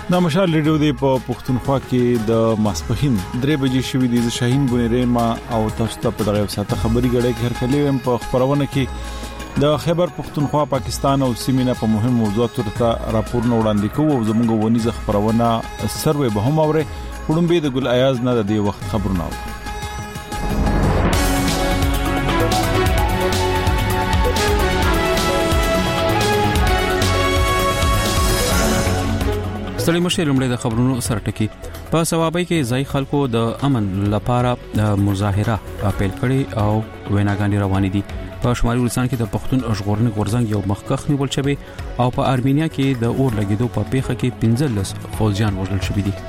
د مشال ریډیو دی په پښتونخوا کې د ماسپخین 3 بجې شوې د شاهین بونیره ما او تاسو ته په دغه ساته خبري غړې کې هر کله هم په خبرونه کې د خیبر پښتونخوا پاکستان او سیمینه په مهم موضوعاتو ته راپورونه وړاندې کوو او زموږ ونیزه خبرونه سروي به هم اوره وړاندې د ګل ایاز نه د دې وخت خبرونه ستړي مشه لمړی د خبرونو سره ټکی په ثوابي کې ځای خلکو د امن لپاره د مظاهره اپیل کړي او ویناګانې روانې دي په شمالي ولسان کې د پښتون ژغورنې غورځنګ یو مخکخ نیول شوی او په ارمینیا کې د اور لګیدو په پیښه کې 15 فوجیان وژل شوي دي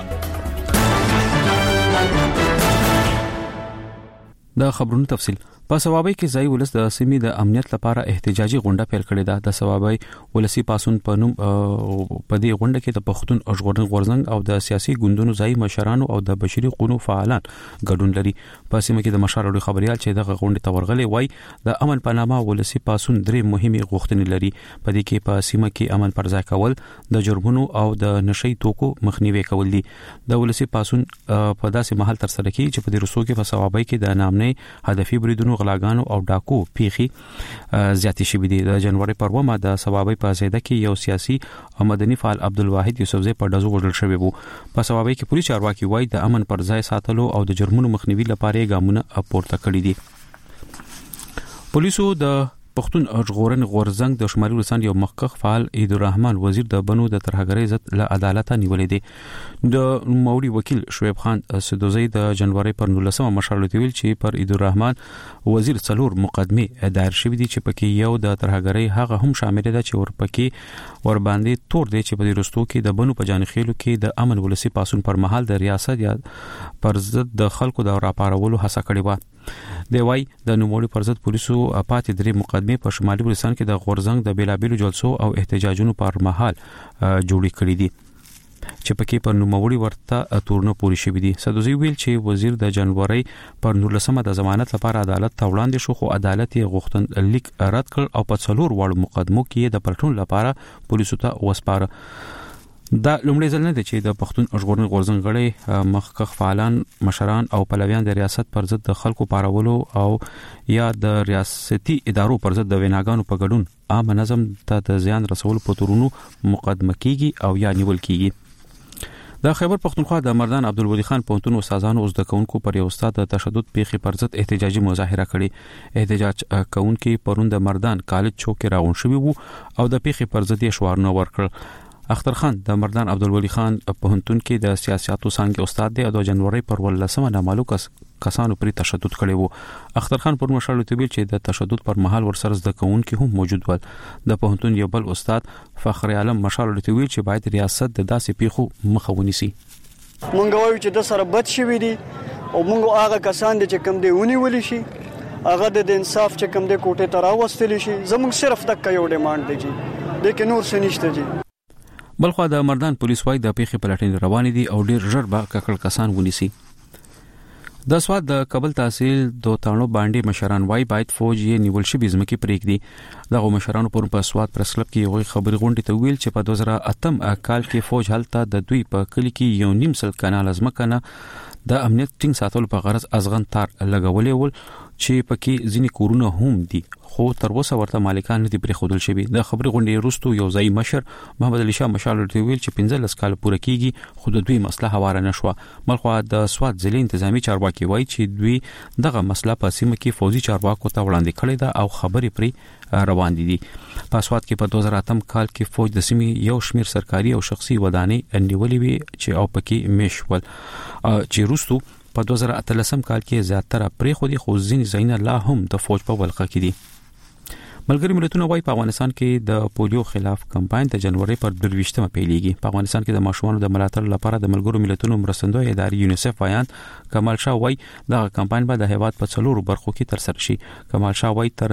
د خبرونو تفصیل په ثوابي کې ځای ولس د سیمې د امنیت لپاره احتجاجي غونډه پیل کړې ده د ثوابي ولسی پاسون په نوم په دې غونډه کې د پښتون ژغورنې غورځنګ او د سیاسي ګوندونو ځای مشرانو او د بشري قونو فعالان ګډون لري په سیمه کې د مشارو خبريال چې د غونډې تورغلې وای د امن په نامه ولسی پاسون درې مهمه غوښتنې لري په دې کې په سیمه کې امن پرځای کول د جرمونو او د نشئی توکو مخنیوي کول دي د ولسی پاسون په داسې محل تر سره کې چې په دې رسو کې په ثوابي کې د نامنه هدفي بریدونو غلاګانو او ډاکو پیخي زیاتې شوې دي د جنوري پر ومه د ثوابي په زیاده کې یو سیاسي او مدني فعال عبدالواحد یوسفزئی په دزو وژل شوی وو په ثوابي کې پولیس چارواکي وایي د امن پر ځای ساتلو او د جرمونو مخنیوي لپاره ګامونه پورته کړي دي پولیسو د پښتون ژغورنې غورځنګ د شمالي ولسان یو مخکخ فعال عید الرحمن وزیر د بنو د ترهګرۍ ضد له عدالت نیولې دي د موري وکیل شعیب خان سدوزی د جنوري پر 19 مشرلته ویل چې پر عید الرحمن وزیر څلور مقدمه دایر شوې دي چې پکې یو د ترهګرۍ هغه هم شامل ده چې ورپکې ور باندې تور دي چې په دې رستو کې د بنو په جانخېلو کې د امن ولسی پاسون پر مهال د ریاست یا پر ضد د خلکو د راپارولو هڅه کړې و دی وای د نوموړي پر ضد پولیسو پاتې درې مقدمه په شمالي ولسان کې د غورځنګ د بیلابیلو جلسو او احتجاجونو پر مهال جوړې کړې دي چې پکې پر نوموړي ورته تورنو پوری شوې دي سدوزی ویل چې وزیر د جنوري پر 19 د ضمانت لپاره عدالت ته وړاندې شو خو عدالت یې غوښتن لیک رد کړ او په څلور وړ مقدمو کې د پلټون لپاره پولیسو ته وسپاره دا لومړی ځل نه دی چې د پښتون ژغورنې غورځنګ غړي مخکخ فعالان مشران او پلویان د ریاست پر ضد د خلکو پارولو او یا د ریاستي ادارو پر ضد د ویناګانو په ګډون عام نظم ته د زیان رسولو په تورونو مقدمه کیږي او یا نیول کیږي د خیبر پښتونخوا د مردان عبدالولي خان پونتون استادانو او زده کوونکو پر یو استاد د تشدد پیښې پر ضد احتجاجي مظاهره کړې احتجاج کوونکو پروند مردان کالج چوک راغون شوی وو او د پیښې پر ضد یې شعارونه ورکړل اختر خان د مردان عبدالولي خان پوهنتون کې د سیاستو څنګه استاد دی او د جنوري پر 18 نامعلوم کسانو پر تشدد کړي وو اختر خان پر مشال ته ویل چې د تشدد پر مهال ورسره زده کوونکي هم موجود ول د پوهنتون یو بل استاد فخر عالم مشال ته ویل چې باید ریاست د داسې پیښو مخه ونیسي مونږ وایو چې د سره بد شوی دي او مونږ هغه کسان چې کم دی ونیول شي هغه د انصاف چې کم دی کوټه ته راوستل شي زموږ صرف تک یو ډیماند دی چې د کې نور څه نشته دي بلخو د مردان پولیس وايي د پیښې پلټنې روانې دي او ډیر ژر به ککړ کسان ونیسي د سواد د کابل تحصیل دوتانو باندې مشران وايي باید فوج یې نیول شي بزمکي پریږدي دغه مشرانو پر په سواد پریس کلب کې یو خبري غونډه ته ویل چې په 2008 کال کې فوج هلته د دوی په کلی کې یو نیم سل کانال ازمکنه د امنیت ټینګ ساتلو په غرض ازغن تار لګولې ول چې پکې ځینې کورونه هم دي خو تر اوسه ورته مالکان نه دي پرې خودل شوی د خبري غونډې وروسته یو ځای مشر محمد علي شاه مشال ورته ویل چې 15 کال پوره کیږي خو د دوی مسله هواره نشوه بلخو د سواد ضلع انتظامی چارواکي وایي چې دوی دغه مسله په سیمه کې فوجي چارواکو ته وړاندې کړې ده او خبري پرې روان دي په سواد کې په 2008 کال کې فوج د سیمې یو شمیر سرکاري او شخصي ودانۍ نیولې وي چې او پکې میشول چې روستو په 2013 کال کې زیاتره پرې خو دي خو ځینې ځایونه لا هم د فوج په ولقه کې دي ملګری ملتونه وايي په افغانستان کې د پولیو خلاف کمپاین د جنوري پر 22مه پیلېږي په افغانستان کې د ماشومانو د ملاتړ لپاره د ملګرو ملتونو مرستندوی ادارې یونیسف بیان کمال شاه وايي دا کمپاین به د هیواد په څلورو برخو کې تر سره شي کمال شاه وايي تر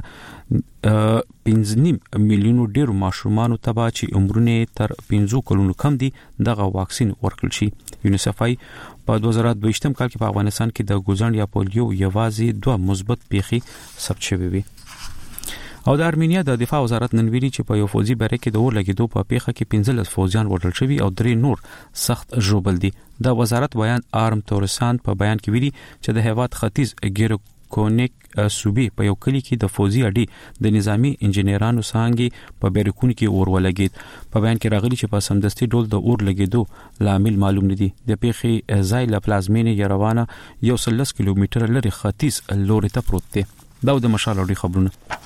15 میلیونو ډیر ماشومانو ته چې عمرونه تر 15 کلونو کم دي دغه واکسین ورکړل شي یونیسف وايي په 2022 کال کې په افغانستان کې د ګوزن یا پولیو یوازې 2 مثبت پیښې ثبت شوې وي او د ارمینیا د دفاع وزارت نن ویلي چې په یو فوجي بری کې د اور لګیدو په پیښه کې 15 فوجیان وژل شوي او 3 نور سخت ژوبل دي. د وزارت بیان آرم تورسان په بیان کې ویلي چې د هیواد ختیځ ګیرو کونیک صوبې په یو کلی کې د فوجي اډې د نظامی انجنیرانو څنګه په بیرکون کې اور ولګید. په بیان کې راغلي چې په سمدستي ډول د اور لګیدو لامل معلوم نه دي. د پیښې ځای له پلازمینې یروانه 130 کیلومتره لري ختیځ لوري ته پروت دی. دا د مشال اوري خبرونه.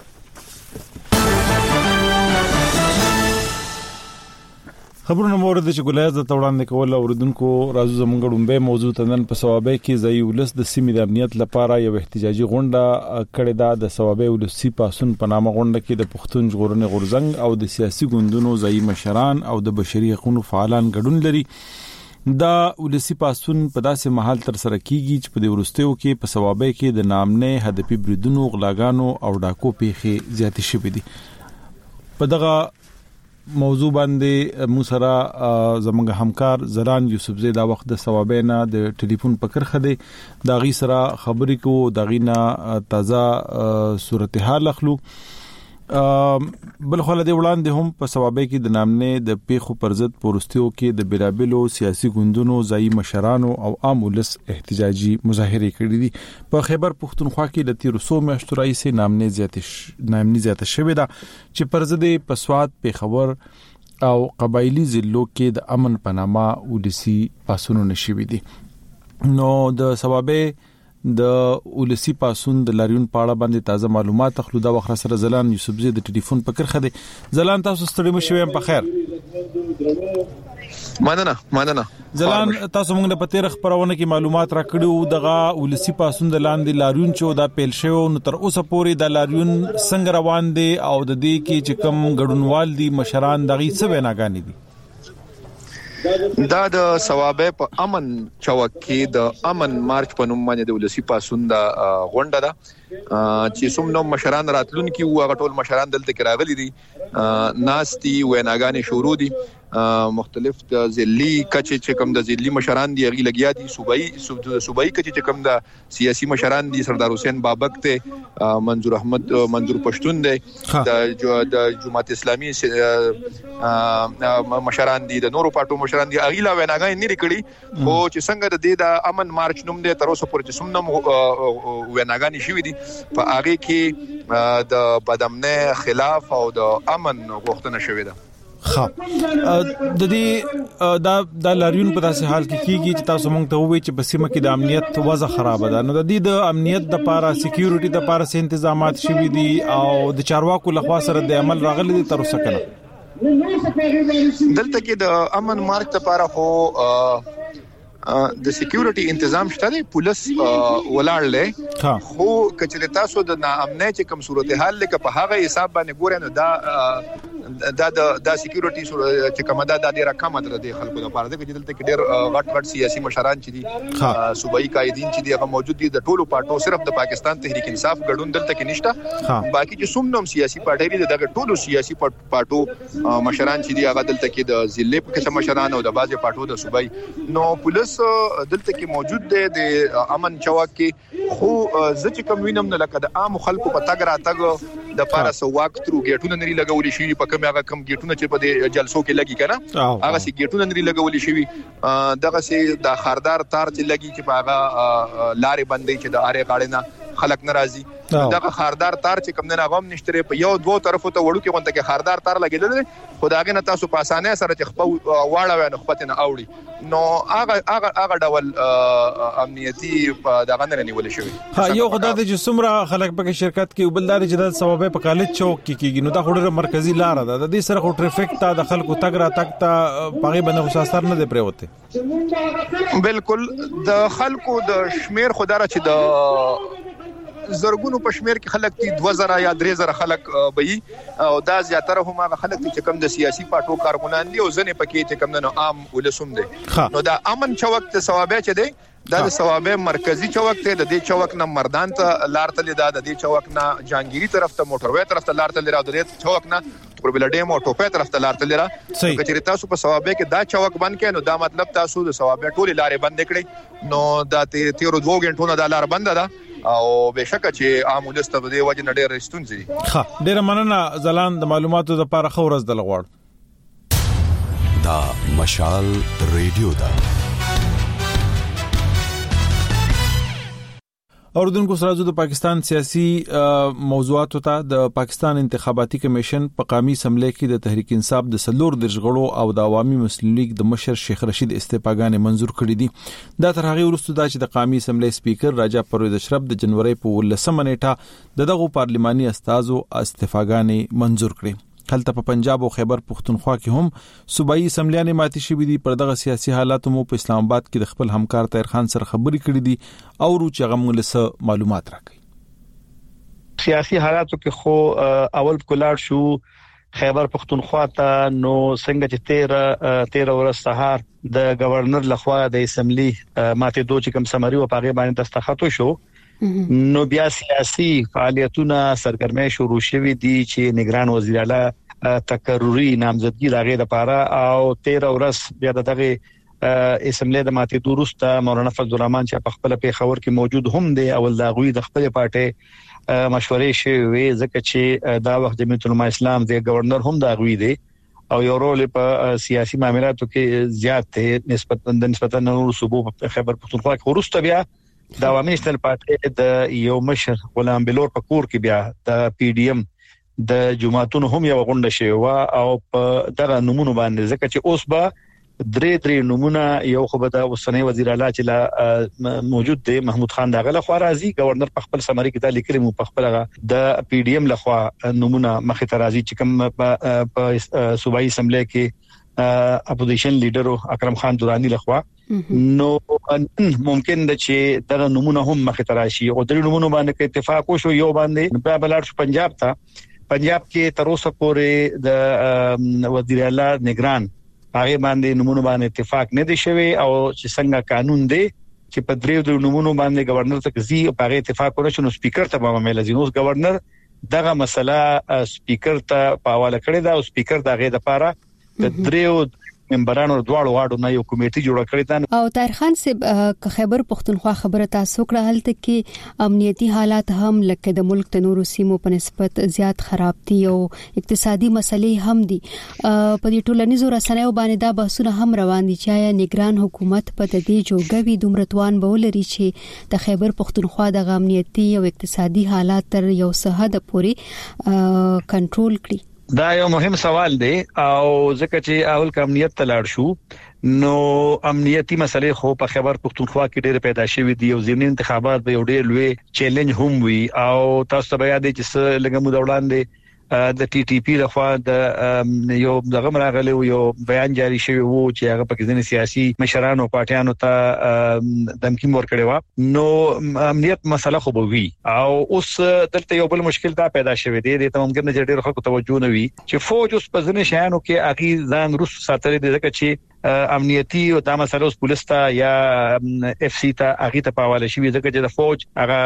خبرونه مورد چې ګولایز د توړاندې کول اوردونکو راځو زمونږ ډومبه موضوع تنن په ثوابه کې ځای ولس د سیمې د امنیت لپاره یو احتجاجي غونډه کړې ده. د ثوابه ولسی پاسون په نامه غونډه کې د پښتون ژغورنې غورځنګ او د سیاسي ګوندونو ځای مشران او د بشري حقوقو فعالان ګډون لري. دا ولسی پاسون په داسې محل تر سره کیږي چې په دې ورستیو کې په ثوابه کې د نامنه هدفي بریدونو غلاګانو او ډاکو پیښې زیاتې شوې دي. په دغه موضوع باندې موسرا زمونږ همکار زران یوسفزی دا وخت د ثوابه نه د ټلیفون په کرخه دی دا غي سره خبرې کو دا غینا تازه صورتحال اخلو. بل خو له دې وړاندې هم په ثوابه کې د نامنه د پیښو پر ضد پورستیو کې د بلابلو سیاسي ګوندونو ځای مشرانو او عام ولس احتجاجي مظاهره کړې دي. په خیبر پختونخوا کې د 1300 میاشتو راځي نامنه زیاته شوې ده چې پر ضد په سواد پیښور او قبایلی ضلعو کې د امن پنامه ولسی پاسونو نشوي دي. نو د ثوابه د ولسی پاسون د لاریون پاړه باندې تازه معلومات خلو دا وخت سره زلان یوسفزی د ټلیفون په کرخه دی. زلان تاسو ستړي مشوي په خیر. مننه زلان تاسو موږ په تیر خبرونه کې معلومات راکړو دغه ولسی پاسون د لاندې لاریون چې دا پیل شو نو تر اوسه پورې د لاریون څنګه روان دي او د دې کې چې کم ګډونوال دي مشران دغه څه ویناګانی دي. دا د ثوابه په امن چوک کې د امن مارچ په نوم باندې د ولسی پاسون د غونډه ده چې څومره مشران راتلون کې هغه ټول مشران دلته کې راغلي دي. ناستي ویناګانې شروع دي. مختلف د ضلعي کچې چې کوم د ضلعي مشران دي غي لګیا دي. صوبایي کچې چې کوم د سیاسي مشران دي سردار حسین بابک ته منظور احمد منظور پښتون دی د جماعت اسلامي مشران دي د نورو پارټو مشران دي غي لا ویناګانې نه لري خو چې څنګه د امن مارچ نوم دی تر اوسه پورې څومره ویناګانې شوې دي په هغه کې د بدامنه خلاف او د امن غوښتنه شوې ده. د دې د لاریون په داسې حال کې کیږي چې تاسو مونږ ته وایي چې په سیمه کې د امنیت وضع خراب ده. نو د دې د امنیت د لپاره سکیورټي د لپاره څه تنظیمات شوي دي او د چارواکو لخوا سره د عمل راغلي دي تر اوسه کنه؟ دلته کې د امن مارچ لپاره خو د سکیورټي تنظیم شته دی. پولیس ولاړ لې خو کچې تاسو د ناامنۍ چې کوم صورتحال لکه په هغه حساب باندې ګورئ نو دا سکیورټي چې کومه دا ډیره کمه ده د خلکو لپاره د دلته کې ډېر غټ سیاسي مشران چې دي صوبایي قائدین چې دي هغه موجود دي د ټولو پارټو صرف د پاکستان تحریک انصاف ګډون دلته کې نشته. باقي چې څومره سیاسي پارټي دي دغه ټولو سیاسي پارټو مشران چې دي هغه دلته کې د ضلع په کې مشران او د بازي پارټو د صوبایي نو پولیس دلته کې موجود دی د امن چوک کې خو ځکه کوم وینم نه لکه د عام خلکو په تګ را تګ د پارا سواک ترو ګیټونه نری لګولې شي په کوم هغه کم ګیټونه چې په دې جلسو کې لګي کنه هغه سي ګیټونه نری لګولې شي دغه سي د خاردار تار چې لګي چې په هغه لارې باندې چې د اره غاړې نه خلک ناراضي دغه خاردار تار چې کوم نه غوم نشته په یو دوه طرفو ته وړو کې غونډه کې خاردار تار لګیدل خدایغه نه تاسو په اسانه سره چې خپل واړه نه خپل نه اوړي نو هغه ډول امنیتي دغه نه نیول شوی. یو خدای دې څومره خلک په شرکت کې بلدار چې د ثوابه په کالج چوک کې کیږي نو دا خوري مرکزی لار ده د دې سره خو ټریفیک ته د خلکو تګ را تک ته پغې باندې خصاصر نه دی پریوته. بالکل د خلکو د شمیر خدای چې د زرګونو پښمیر کې خلک دي 2000 یا 3000 خلک وي او دا زیاتره هم هغه خلک چې کم د سیاسي پارټو کارکونان دي او ځنې پکې چې کم نه عام ولسوم دي. نو دا امن چوک ته ثوابه چې دی دا د ثوابه مرکزی چوک ته د دې چوک نه مردان ته لار تللی دا د دې چوک نه جانګيري طرف ته موټروي طرف ته لار تللی را د دې چوک نه پر بلډیم او ټوپه طرف ته لار تللی را کچې تاسو په ثوابه کې دا چوک بند کړي نو دا مطلب تاسو د ثوابه ټولي لارې بند کړي نو دا 13 2 غنټو نه دا لار بند ده او بهشکه چې عام ولست په دې وجه نه ډېر رښتونځي. ښه ډېر مننه زلان د معلوماتو لپاره خو ورځ د لغوړ. دا مشال ریډیو دا اوردونکو سره د پاکستان سیاسي موضوعاتو ته د پاکستان انتخاباتي کمیشن په قومي اسمبلی کې د تحریک انصاف د سلور درجغړو او د عوامي مسلم لیگ د مشر شیخ رشید استعفاګانې منزور کړې دي. دا تر هغه وروسته دا چې د قومي اسمبلی سپیکر راجا پرویز اشرف د جنوري په 18 نیټه دغه پارلماني استازو استعفاګانې منزور کړې. خلته په پنجاب او خیبر پختونخوا کې هم صوبایي اسمبلیانې ماتې شوې دي. پر دغه سیاسي حالاتو مو په اسلام آباد کې د خپل همکار طاهر خان سره خبرې کړې دي او روچ غمولسه معلومات راکړي. سیاسي حالاتو کې خو اول کولاړ شو خیبر پختونخوا ته نو څنګه چې 13 ورځ سهار د گورنر لخوا د اسمبلی ماته دوه چې کوم سمري او پاغه باندې دستخط شو نو بیا سیاسي فعالیتونه سرګرمي شروع شوې دي چې نگران وزیر اعلی تقرری نامزدګي راغې لپاره او 13 ورځ بیا دغه اسمبلی د ماته دوروسته مولانا فضل الرحمن چې په خپل پیښور کې موجود هم دی اول دا غوي د خپل پارټي مشورې شوې ځکه چې دا وخت جمعیت العلماء اسلام د گورنر هم دا غوي دی او یو رول په سیاسي معاملاتو کې زیات نسبتا نور صوبو په خیبر پختونخوا کې ورسته بیا د عوامي نېشنل پارټي د یو مشر غلام بلور په کور کې بیا د پی ډی ایم د جماعتونو هم یو غونډه شوی او په دغه نمونه باندې ځکه چې اوس به درې نمونه یو خو به د اوسنۍ وزیر اعلی چې موجود دی محمود خان دغه لخوا راځي گورنر په خپل سمري کې د لیکلي مو په خپل د پی ډی ایم لخوا نمونه مخې ته راځي چې کوم په صوبایي اسمبلی کې اپوزیشن لیډر اکرم خان دورانی لخوا نو ممکن ده چې دغه نمونه هم مخې ته راشي او درې نمونه باندې اتفاق وشو یو باندې په بلار پنجاب کې تر اوسه پورې د وزیر اعلی نگران هغه باندې نمونه باندې اتفاق نه دی شوی او چې څنګه قانون دی چې په درې نمونه باندې گورنر ته ځي او هغه اتفاق ورشنو سپیکر ته به مېل ځینوس گورنر دغه مسله سپیکر ته په حواله کړی دا او سپیکر دغه لپاره د دریو ممبرانو دواړو واړو نه یو کمیټه جوړه کړې ده. او طاهر خان صاحب خیبر پختونخوا خبره تاسو کړه هلته کې امنیتي حالات هم لکه د ملک د نورو سیمو په نسبت زیات خراب دي او اقتصادي مسلې هم دي. په دې ټولنیزو رسنیو باندې دا بحثونه هم روان دي چې نگران حکومت په دې جوړګوي دومرتوان به ولري چې د خیبر پختونخوا د امنیتي او اقتصادي حالات تر یو څه حد پورې کنټرول کړي. دا یو مهم سوال دی او ځکه چې اول امنیت ته لاړ شو نو امنیتي مسلې خو په خیبر پختونخوا کې ډېر پیدا شوې دي او ضمني انتخابات به یو ډېر لوی چیلنج هم وي او تاسو ته بیا د چې لګم د وړاندې د ټي ټي پی لخوا د یو دغه راغلی یو بیان جاری شوی وو چې هغه پاکستاني سیاسي مشرانو پارټیانو ته دمکی ورکړی و نو امنیت مسله خو به وي او اوس دلته یو بل مشکل دا پیدا شوی دی ته ممکن نه ډېر خلکو توجه نه وي چې فوج اوس په ځینې شیانو کې اغي ځان روس ساتلې دي ځکه چې امنیتي او د مسلو پولیس ته یا اف سی ته اغه ته پاواله شي ځکه چې د فوج هغه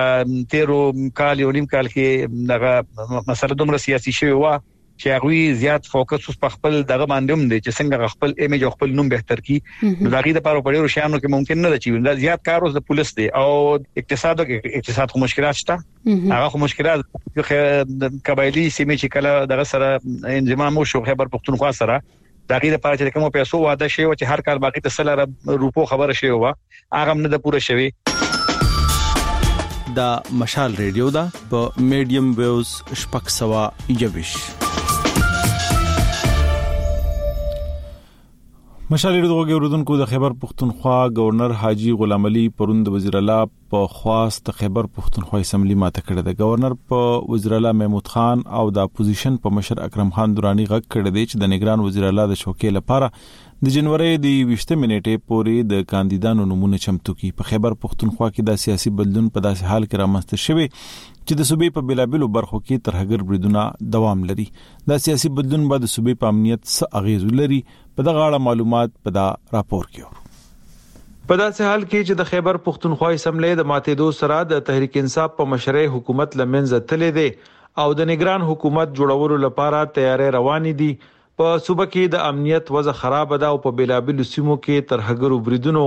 13 کال یو نیم کال کې دغه مسله دومره سیاسي شوی و چې هغه زیات فوکس په خپل دغه باندې هم دي چې څنګه خپل ایمیج او خپل نوم بهتر کی نو دغه لپاره په ډیرو شیانو کې ممکن نه دي چې زیات کار اوس د پولیس دی او اقتصاد خو مشکلات شته هغه خو مشکلات قبایلی سیمه چې کله دغه سره انضمام شو خیبر پختونخوا سره دغه لپاره چې کوم پیسو واده شي او چې هر کال باقي تسل روپو خبره شي و هغه نه د پوره شوی. دا مشال ریډیو دا په میډیم ویوز شپږ سوا یوش مشال ریډیو غوړونکو د خیبر پختونخوا گورنر حاجی غلام علي پروند وزیر اعلی په خواست خیبر پختونخوا اسمبلی ماته کړه د گورنر په وزیر اعلی محمود خان او د اپوزیشن په مشر اکرم خان دورانی غږ کړه دی چې د نگران وزیر اعلی د شوکې لپاره د جنوري د 20 منېټې پورې د کاندیدانو نمونه چمتو کی. په خیبر پختونخوا کې د سیاسي بدلون په داسې حال کې رامنځته شوی چې د صوبې په بلابلو برخو کې ترهګر بریدونه دوام لري. دا سیاسي بدلون به د صوبې په امنیت څه اغیز لري په دغه اړه معلومات په دا راپور کې ورو. په داسې حال کې چې د خیبر پختونخوا اسمبلی د ماتېدو سره د تحریک انصاف په مشرۍ حکومت لمنځه تللی دی او د نگران حکومت جوړولو لپاره تیاری روانې دي. په صوبه کې د امنیت وضع خراب ده او په بلابلو سیمو کې ترهګر بریدونو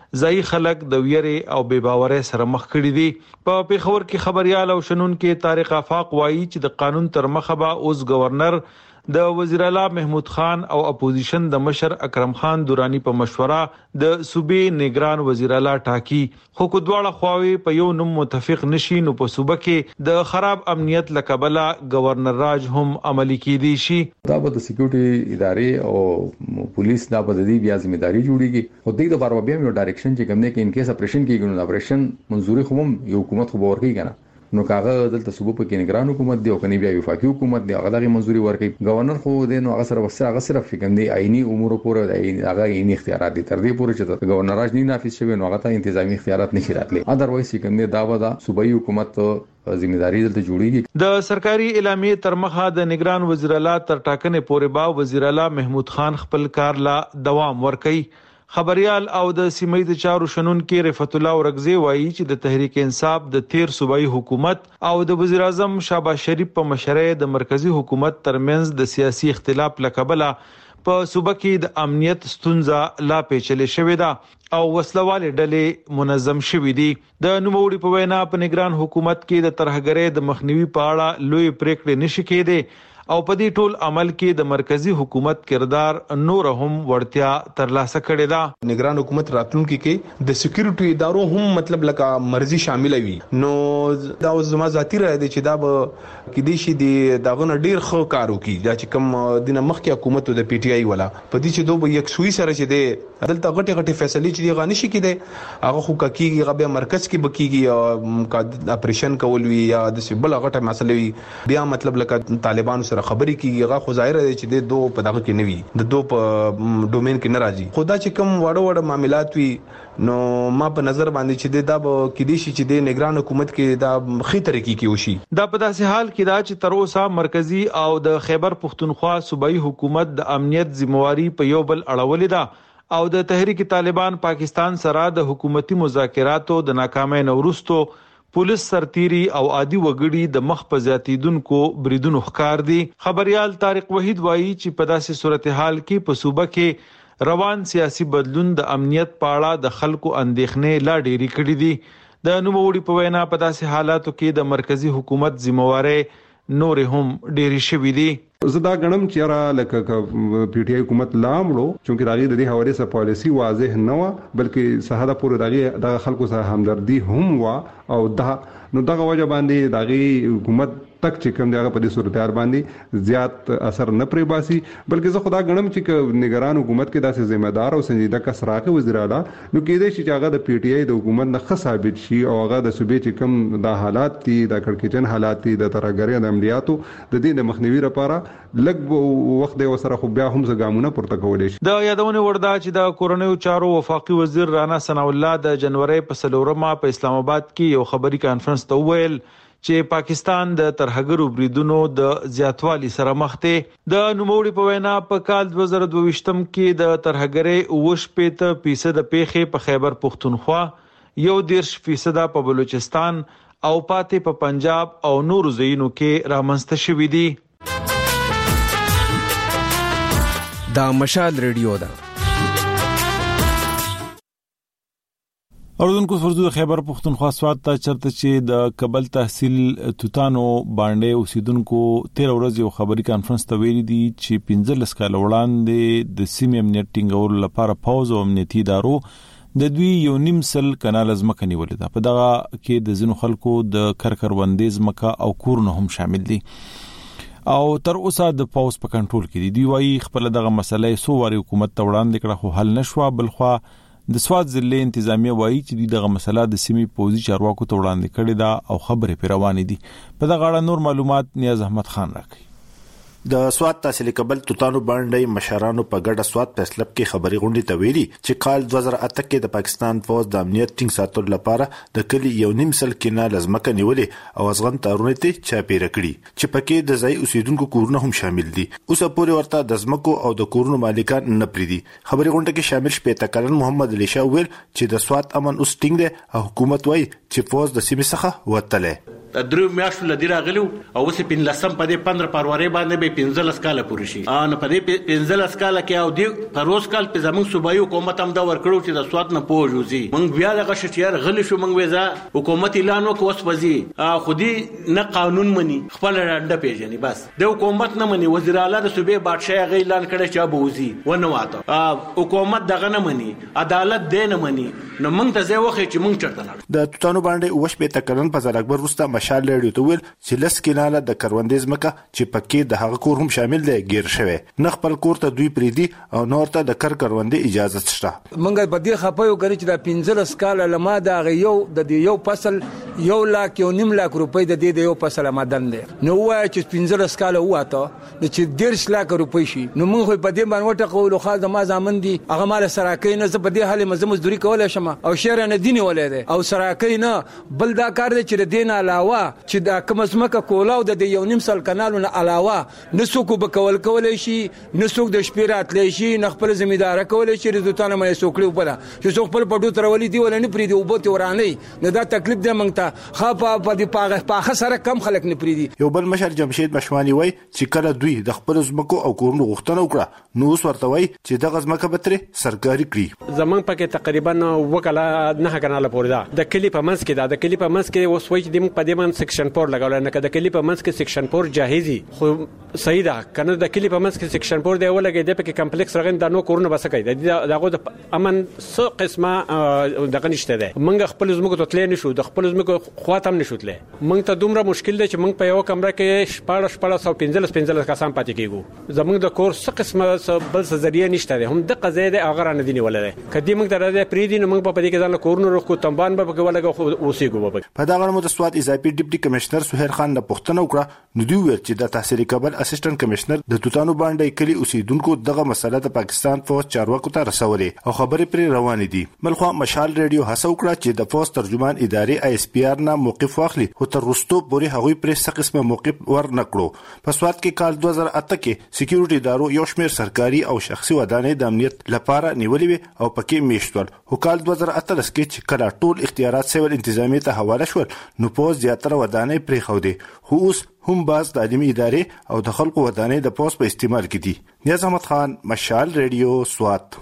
ځای خلک د ویرې او بې باورۍ سره مخ کړي دي. په پیښور کې خبريال او شنن کې طارق آفاق وایي چې د قانون تر مخه به اوس گورنر د وزیر اعلی محمود خان او اپوزیشن د مشر اکرم خان دورانی په مشوره د صوبې نگران وزیر اعلی ټاکی. خو کډواله خواوي په یو نوم متفق نشي نو په صوبه کې د خراب امنیت لکبله گورنر راج هم عملی کیدی شي. دا به د سکیورټي ادارې او پولیس دا په دې بیا ځمېداري جوړیږي. خو دې د بار بیا یو ډایرکشن چې کوم نه کې ان کیس اپریشن کیږي نو اپریشن منځوري خو یو حکومت خو ورکړي کنه. نو کاغه دلته صوبه په کې نگران حکومت دی او کني بیا وفاقي حکومت دی هغه دغه منځوري ورکړي. گورنر خو دې نو هغه صرف کوم دی آئینی امور پورې هغه آئینی اختیارات دي تر دې پورې چې گورنر راج نه نافذ شوی نو هغه ته انتظامی اختیارات نشي راتلی. اذروایز کوم دی دا ودا صوبایي حکومت ځمېداري دلته جوړیږي. د سرکاري اعلامیه تر مخه د نگران وزیر اعلی تر ټاکنې پورې با وزیر اعلی محمود خان خپل کار لا دوام ورکړي. خبريال او د سیمې د چارو شنن کې رفعت الله ورغزي وایي چې د تحریک انصاف د 13 صوبایي حکومت او د وزیر اعظم شهباز شریف په مشرۍ د مرکزی حکومت ترمنځ د سیاسي اختلاف لکبله په صوبه کې د امنیت ستونزه لا پیچلې شوې ده او وسلواله ډلې منظم شوې دي. د نوموړي په وینا په نگران حکومت کې د ترهګرۍ د مخنیوي په اړه لوی پریکړې نشي کېدې او په دې ټول عمل کې د مرکزی حکومت کردار نور هم ورتیا ترلاسه کړي دا. نگران حکومت راتلونکي کې د سکیورټي ادارو هم مطلب لکه مرزي شامل وي نو دا زما ذاتی رائے دي چې دا به کې دي شي دغه ډیر خو کارو کی دا چې کوم د نمخکې حکومت د پی ټی آی ولا په دې چې دوه یک سوي سره چې دی دلته غټي فیصله چې دی غانشي کېده هغه خو کیږي غبه مرکز کې بکیږي اپریشن کول وی یا د سیبل غټه مسله وی بیا مطلب لکه طالبانو خبرې کیږي هغه خو ظاهر دی چې د دوه په دغه کې نه وي د دوه په ډومین کې ناراضي. خدا چې کوم وړ معاملات وي نو ما په نظر باندې چې دا به کېدی شي چې د نگران حکومت کې دا خې طریقې کې وشي. دا په داسې حال کې دا چې تر اوسه مرکزی او د خیبر پختونخوا صوبایي حکومت د امنیت ذمہواری په یو بل اړولې ده او د تحریک طالبان پاکستان سره د حکومتي مذاکراتو د ناکامۍ وروسته پولیس سرتيري او عادي وګړي د مخ په زیاتیدونکو بریدونو ښکار دي. خبريال طارق وحید وایي چې په داسې صورتحال کې په صوبه کې روان سیاسي بدلون د امنیت په اړه د خلکو اندېښنې لا ډېری کړې دي. د نوموړي په وینا په داسې حالاتو کې د مرکزی حکومت ذمہواری نور هم ډېری شوې دي. زدا غنم چیرې لکه پی ټی آی حکومت لامړو چې دغه د حواله سره پالیسی واضح نه و بلکې صحاده پورې دغه خلکو سره همدردی هم و او نو دغه وجه باندې دغه حکومت تک چې کوم دغه په دې صورتحال باندې زیات اثر نه پرې باسي بلکې زه خدا غنم چې نگران حکومت کې داسې ذمہ دار او سنجیده کس راغی وزیر اعلی نو کېدې شي چې هغه د پی ټی آی د حکومت نه ښه ثابت شي او هغه د صوبې چې کوم د حالات دي د کړکېچن حالات دي د ترهګرۍ د عملیاتو د دې د مخنیوي لپاره لږ وخت دی وسره خو بیا هم زګامونه پورته کولای شي. د یادونه وردا چې د کورونیو چارو وفاقي وزیر رانا ثنا الله د جنوري په سلورمه په اسلام آباد کې یو خبري کانفرنس ته ویل چې پاکستان د ترهګرو بریدونو د زیاتوالي سره مخ دی. د نوموړي په وینا په کال 2022 کې د ترهګرۍ 90% پیښې په خیبر پختونخوا 10% په بلوچستان او پاتې په پنجاب او نورو ځایونو کې رامنځته شوې دي. دا مشال ریډیو ده. اوردونکو فرضو د خیبر پختونخوا سواد ته چرته چې د کابل تحصیل توتانو باندې اوسیدونکو 13 ورځې یو خبري کانفرنس ته ویلي دي چې 15 کال وړاندې د سیمې امنیت ټینګولو لپاره پوز او امنیتي ادارو د دوی یو نیم سل کانال ځمکه نیولې ده. په دغه کې د ځینو خلکو د کرکروندې ځمکه او کورونه هم شامل دي او تر اوسه د پوز په کنټرول کې دي. دی وايي خپل دغه مسلې سو واري حکومت ته وړاندې کړه خو حل نشو. بلخوا د سواد ضلع انتظامیه وایي چې دغه مسله د سیمې پوزي چارواکو ته وړاندې کړي دا او خبرې پیروانې دي. په دغه اړه نور معلومات نیاز احمد خان راکړي. د سواد تحصیل کابل توتانو باندې مشرانو په ګډه سواد فیصلب کې خبري غونډې ته ویلي چې کال 2008 کې د پاکستان فوج د امنیت ټینګ ساتلو لپاره د کلی یو نیم سل کینال ځمکه نیولې او ځغن تارونه ته چاپیره کړي چې پکې د ځای اوسیدونکو کورونه هم شامل دي. اوس پورې ورته د ځمکو او د کورونو مالکان نه پریدي. خبري غونډه کې شامل شپه تکلن محمد علي شاه ویل چې د سواد امن اوس ټینګ دی او حکومت وایي چې فوج د سیمې څخه وتله. درو میاشتو لدی راغلو او وسه 15 په دې 15 فروری باندې به 15 کال پوره شي نو په دې 15 کال کې او دی پروس کال په زمون صوبایي حکومت هم دا ورکړو چې د سواد نه پوجوزي مونږ بیا دغه شټیار غلی شو مونږ وېزا حکومت اعلان وکوس وځي خودي نه قانون مني خپل رانده پیژني بس د حکومت نه مني وزیر اعلی د صوبې بادشاہ غی اعلان کړی چې ابوزي ونه واته حکومت دغه نه مني عدالت دې نه مني نو مونږ ته ځای وخت چې مونږ چرته لاړو د توتانو باندې وش به تکرن په ځل اکبر وسته مشال لري ته ویل چې لس کیناله د کروندې زمکه چې پکې د هغه کور هم شامل دی گیر شوی نه خپل کور ته دوی پریدي او نور ته د کروندې اجازه شته مونږ په دې خپایو کړی چې د 15 کال لما دا یو د یو فصل 1.5 لک روپۍ د دې یو فصل آمدن دی نو وای چې 15 کال واته نو چې 1.5 لک روپۍ شي نو مونږ په دې باندې وټقول خو زما ځامن دي هغه مال سراکې نه په دې حال مزه مزدوري کولای شم او شهر نه دیني ولې او سراکې نه بل دا کار دی چې دین علاوه چې دا کوم سمکه کولاو د 1.5 سال کانالونه علاوه نسوک به کولای شي نسوک د شپې راتلی شي نه خپل ځمیدار کولای شي رضوتانه مې سوکړي وپله چې څوک خپل پټو ترولي دی ولني پری دی وبته ورانه نه دا تکلیف دی مونږ ته خاپه په دې پاغه سره کم خلک نه پری دی یو بل مشر جمشید مشوانی وای چې کله دوی د خپل زمکو او کورونو غوښتنه وکړه نو اوس ورته وای چې دغه زمکه به تر سرکاري کړي زمون پکې تقریبا وکاله نه کاناله پورې دا د کلی په منځ کې دا د کلی په منځ کې اوس وای چې د په دې باندې سیکشن 4 لګول نه کده کلی په منځ کې سیکشن 4 جاهزي خو صحیح ده کنه د کلی په منځ کې سیکشن 4 دی ولګي د پکې کمپلیکس رغند د نو کورونه بس کوي دغه د امن څو قسمه دغه نشته ده مونږ خپل زموږ ته تللی نشو د خپل زموږ خواته هم نشو تللی مونږ ته دومره مشکل دی چې مونږ په یو کمره کې 15 کسان پاتې کیږو زموږ د کور څو قسمه بل څه ذریعہ نشته ده هم د قضیه د اگر نه دي ولله کدی مونږ ته راځي پری دي مونږ په دې کې ځان کورونه روخو تنبان به کې ولګو اوسېګو په دا غره مو د سواد اضافي ډیپټي کمشنر سهير خان د پښتنو کړه نو دوی ور چې د تحصیلي کابل اسسټنټ کمشنر د توتانو باندې کلی اوسیدونکو دغه مسله د پاکستان فوج چارواکو ته رسولې او خبرې پر روان دي ملخوا مشال ریډیو هڅه وکړه چې د فوج ترجمان ادارې آی اس پی آر نه موقف واخلي او تر وروسته پورې هغوی پر څه قسمه موقف ور نکړو په سواد کې کال 2008 کې سکیورټي ادارو یو شمېر سرکاري او شخصي ودانې د امنیت لپاره نیولې او پکې میشتول هو کال 2018 کې چې کله ټول اختیارات سیول انتظامی ته حواله شول نو پوز زیاتره ودانې پرې خو دي خو اوس هم باز تعلیمي ادارې او د خلکو ودانې د پوز په استعمال کې دي نیاز احمد خان مشال ریډیو سواد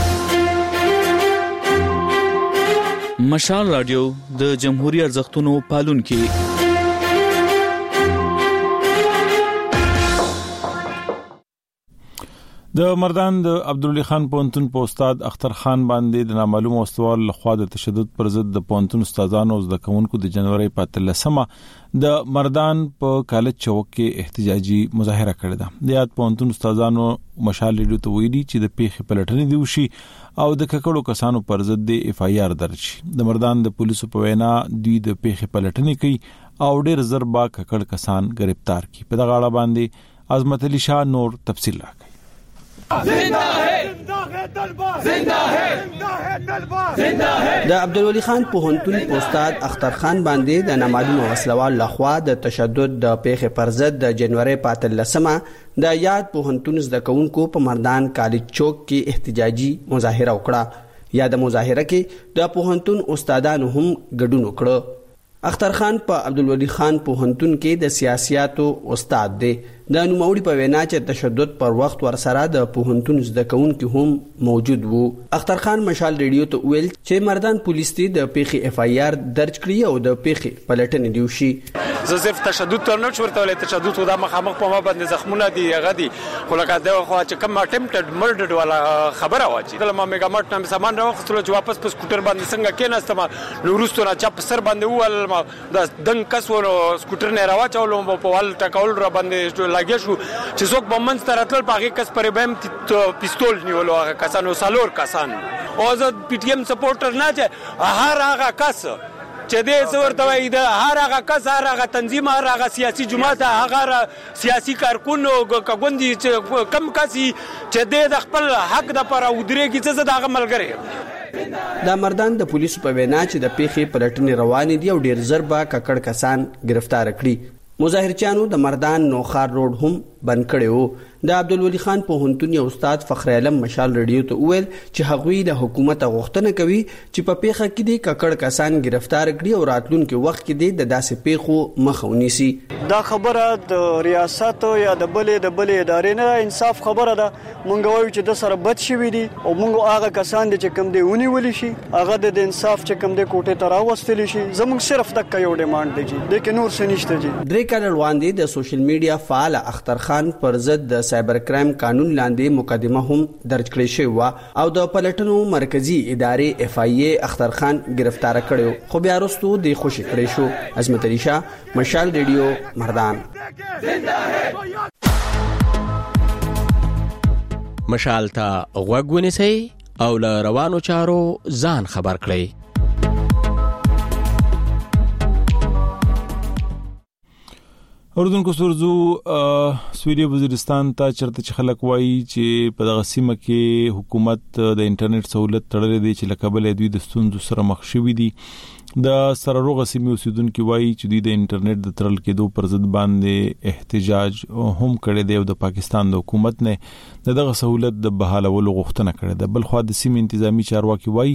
مشال رادیو د جمهوریت ارزښتونو پالونکي د مردان د عبدالعلی خان پونتون په استاد اختر خان باندې د نامعلوم استوال لخوا د تشدد پر ضد د پونتون استادانو او د کوونکو د جنوري 15 د مردان په کالج چوک کې احتجاجي مظاهره کړې ده د یاد پونتون استادانو مشال ریډیو ته ویلي چې د پیښې پلټنې دی وشي او د ککړو کسانو پر ضد د اف آی آر درج شي د مردان د پولیسو په وینا دوی د پیښې پلټنې کوي او ډېر زربا ککړ کسان گرفتار کړي په دغه اړه باندې عظمت علي شاه نور تفصیل راکړي زنده ہے زنده ہے د عبدالعلی خان پوهنتون استاد اختر خان باندې د نامعلوم وسلوال لخوا د تشدد د پیښې پر ضد د جنوري 15 د یاد پوهنتون زده کوونکو په مردان کالج چوک کې احتجاجي مظاهره وکړه یا د مظاهره کې د پوهنتون استادانو هم ګډون وکړ اختر خان په عبدالعلی خان پوهنتون کې د سیاسياتو استاد دی د نوموړي په وینا چې تشدد پر وخت ورسره د پوهنتون زده کوونکو هم موجود وو اختر خان مشال ریډیو ته ویل چې مردان پولیس ته د پیښې اف آی آر درج کړی او د پیښې پلټنې دی وشي زه صرف تشدد تر نه چورته ولې تشدد خو د مخامخ په ما باندې زخمونه دي هغه دي خو لکه دا خو چې کوم اټمپټډ مرډر ولا خبره واچي د ما میګا مارټ نام سامان راوخصلو چې واپس په سکوټر باندې څنګه کېناستم نو وروسته را چپ سر باندې وول ما د دنګ کس ورو سکوټر نه راوچولم په وال ټکول را باندې لاګې شو چې څوک په منځ تراتل پاګه کس پرې بهم پیستول نیولو هغه کسانو سالور کسان او زه پی ټی ایم سپورټر نه چې هغه کس چې دې زور ته وای د هغه کس هغه تنظیم هغه سیاسي جماعت هغه سیاسي کارکونو کوګوندي چې کم کسي چې د خپل حق د پر ودرېږي چې دغه ملګری د مردان د پولیسو په وینا چې د پیښې پلټنې روانې دي او ډیر زربا ککړ کسان گرفتار کړي مظاهرچیانو د مردان نوخار روډ هم بند کړی وو د عبدالولي خان پوهنتون یو استاد فخر علم مشال رادیو ته وویل چې هغوی د حکومت غوښتنه کوي چې په پیښه کې د ککړ کسان گرفتار کړي او راتلونکي وخت کې د داسې پیښو مخه ونیسي. دا خبره د ریاست یا د بلې ادارې نه انصاف خبره ده. مونږ وایو چې د سره بد شوی دي او مونږ هغه کسان چې کم دی ونیول شي هغه د انصاف چې کم دی کوټه ته راوستل شي. زموږ صرف تک یو ډیماند دی چې د نور څه نشته جی. درې کال وړاندې د سوشل میډیا فعال اختر خان پر ضد د سایبر کرائم قانون لاندې مقدمه هم درج کړې شوې او د پلټنو مرکزی ادارې اف آی ای اختر خان گرفتار کړو خو بیا وروسته د خوشی کړې شو. عظمت علي شاه، مشال ریډیو، مردان. مشال ته غوږ ونیسئ او له روانو چارو ځان خبر کړئ. اردوونکو سورزو سویلي وزیرستان ته چرته چې خلک وایي چې په دغه سیمه کې حکومت د انټرنیټ سہولت تړلې دی چې لکه بل دوی د ستونزو سره مخ شوي دي. د سره روغ سیمې اوسیدونکو وایي چې دوی د انټرنیټ د تړل کېدو پر ضد باندې احتجاج هم کړی دی او د پاکستان د حکومت نه دغه سہولت د بحالولو غوښتنه کړې ده. بل خو د سیمې انتظامی چارواکي وایي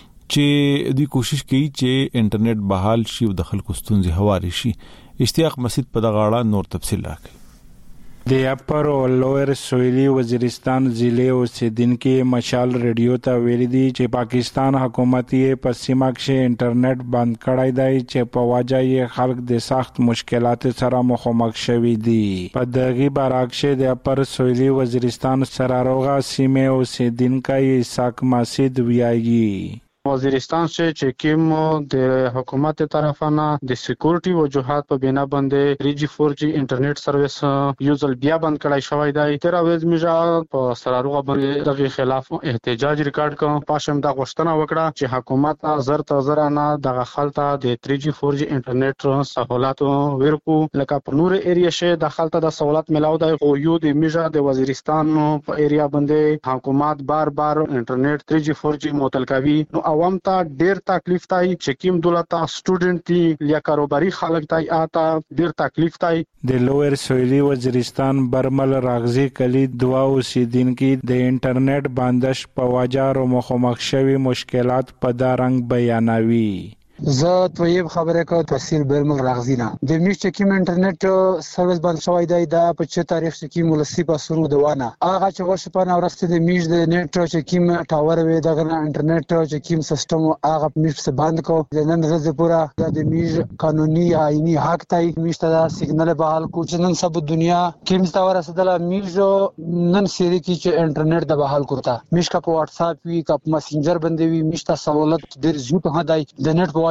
چې دوی کوشش کوي چې انټرنیټ بحال شي او د خلکو ستونزې هواري شي. اشتیاق مسعود په دغه اړه نور تفصیل راکړي. د اپر او لوئر سویلي وزیرستان ضلع اوسیدونکو مشال ریډیو ته ویلي دي چې پاکستان حکومت یې په سیمه کې انټرنیټ بند کړی دی چې په وجه یې خلک د سخت مشکلات سره مخامخ شوي دي. په دغه برعکس د اپر سویلي وزیرستان سره روغه سیمه اوسیدونکو اسحاق مسعود ویایي وزیرستان چې کوم د حکومت طرفانه د سکیورټي وجوهات په بنا باندې 3G 4G انټرنیټ سرویس یوزل بیا بند کړای شوی دی. تر اوسه میجا په سراروغه باندې دغه خلاف احتجاج ریکارډ کوم. پاشم د غوښتنه وکړه چې حکومت زر ته زر نه د خلطه د 3G 4G انټرنیټ سہولت ورکو لکه په نور ایریا شه د خلطه د سہولت ملاو دی. خو یو د میجا د وزیرستان په ایریا باندې حکومت بار انټرنیټ 3G 4G معطل کوي. نو عوام ته ډیر تکلیف دی چې کوم دولت سټوډنټ دي یا کاروباري خلک دی آتا ډیر تکلیف دی. د لوئر سویلي وزیرستان برمل راغزي کلی دوا اوسیدونکو د انټرنیټ بندش په وجه مخامخ شوي مشکلات په دا رنګ بیانوي. زه طيب خبره کوم تحصیل برمل راغزینا د میشته کې انټرنیټ سرویس بند شوی دی دا په چه تاریخ کې مولسی په سرو دوانه هغه چې ورشه په نورسته د میش د نیټ چې کیم ټاور وي دغه انټرنیټ چې کیم سیستم هغه میش څخه بند کو د نن ورځې پورا د میش قانوني آئینی حق ته میشته دا سیګنل بحال کو چې نن سب دنیا کیم څخه ورسېدل میش نن سری کې چې انټرنیټ د بحال کوتا میش کا په واتس اپ وی کا مسنجر باندې وی میشته سہولت ډیر زیات هداي د نیټ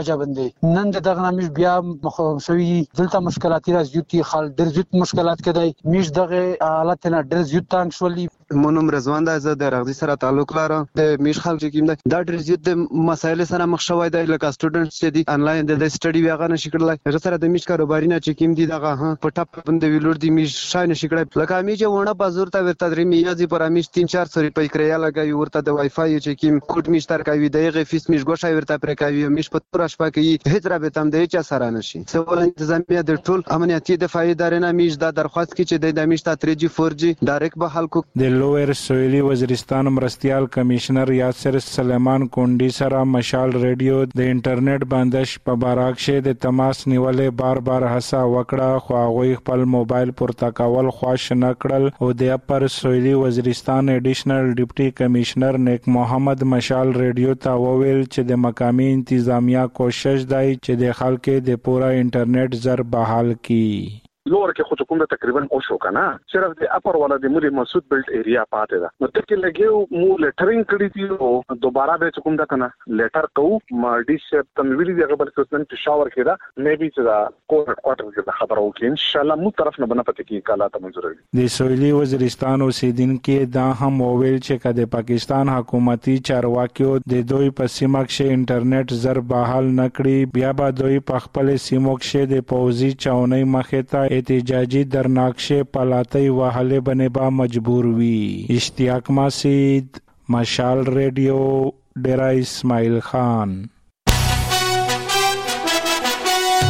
نن دغه نامش بیا مخاوشوي دلته مشکلات راځي خال ډېر زیات مشکلات کېدای میش دغه حالت نه ډېر زیات تنګ شولي. مونږ رضوان د زړه راغلي سره تعلق لرم د میش خلک چې کیم دا ډېر زیات د مسایل سره مخ شوی دی لکه سټوډنټس چې دي انلاین د سټډي ویغه نشي کړلای. هغه سره د میش کاروباري نه چې کیم دي دغه په ټاپ باندې ویلور دي میش شای نشي کړای لکه میش ونه بازار ته ورته درې میازي پر میش 3-400 روپۍ کریا لګي ورته د وای فای چې کیم کوډ میش تر کوي دغه فیس میش ګوښه ورته پر کوي میش په تور شپه کوي هیڅ رابطه هم د چا سره نشي. سوال انتظامیه د ټول امنیتي دفاعي ادارې نه میش دا درخواست کی چې د میش ته 3G 4G ډایرکټ بحال کو. د لوئر سویلي وزیرستان مرستیال کمشنر یاسر سلیمان کونډي سره مشال ریډیو د انټرنیټ بندش په برعکس د تماس نیولې بار هڅه وکړه خو هغه خپل موبایل پورته کول خوښ نه کړل او د اپر سویلي وزیرستان ایډیشنل ډیپټي کمشنر نیک محمد مشال ریډیو ته وویل چې د مقامی انتظامیه کوشش دی چې د خلکو د پورا انټرنیټ زر بحال کی. لور کې خو کوم تقریبا او شو کنه صرف د اپر ولا د مولي مسعود بیلټ ایریا پاتې ده. نو ترکه لګیو مو لیټرینګ کړی دی او دوباره به کوم دا کنه لیټر کو مالډي شپ تم ویلي دی خبر کوستن چې شاور کړه مې به چې دا کوارټر کې خبر او کې ان شاء الله مو طرف نه بنه پته کې کاله ته منظور دي. د سویلي وزیرستان اوسیدونکو دا هم ویل چې کله پاکستان حکومتي چارواکیو د دوی په سیمه کې انټرنیټ زر بحال نکړي بیا به دوی په خپل سیمو کې د پوزي چاونۍ مخه ته احتجاجی درناکشه پلاتی وحله بنے با مجبور وی. اشتیاق مسعود مشال ریڈیو ڈیرہ اسماعیل خان.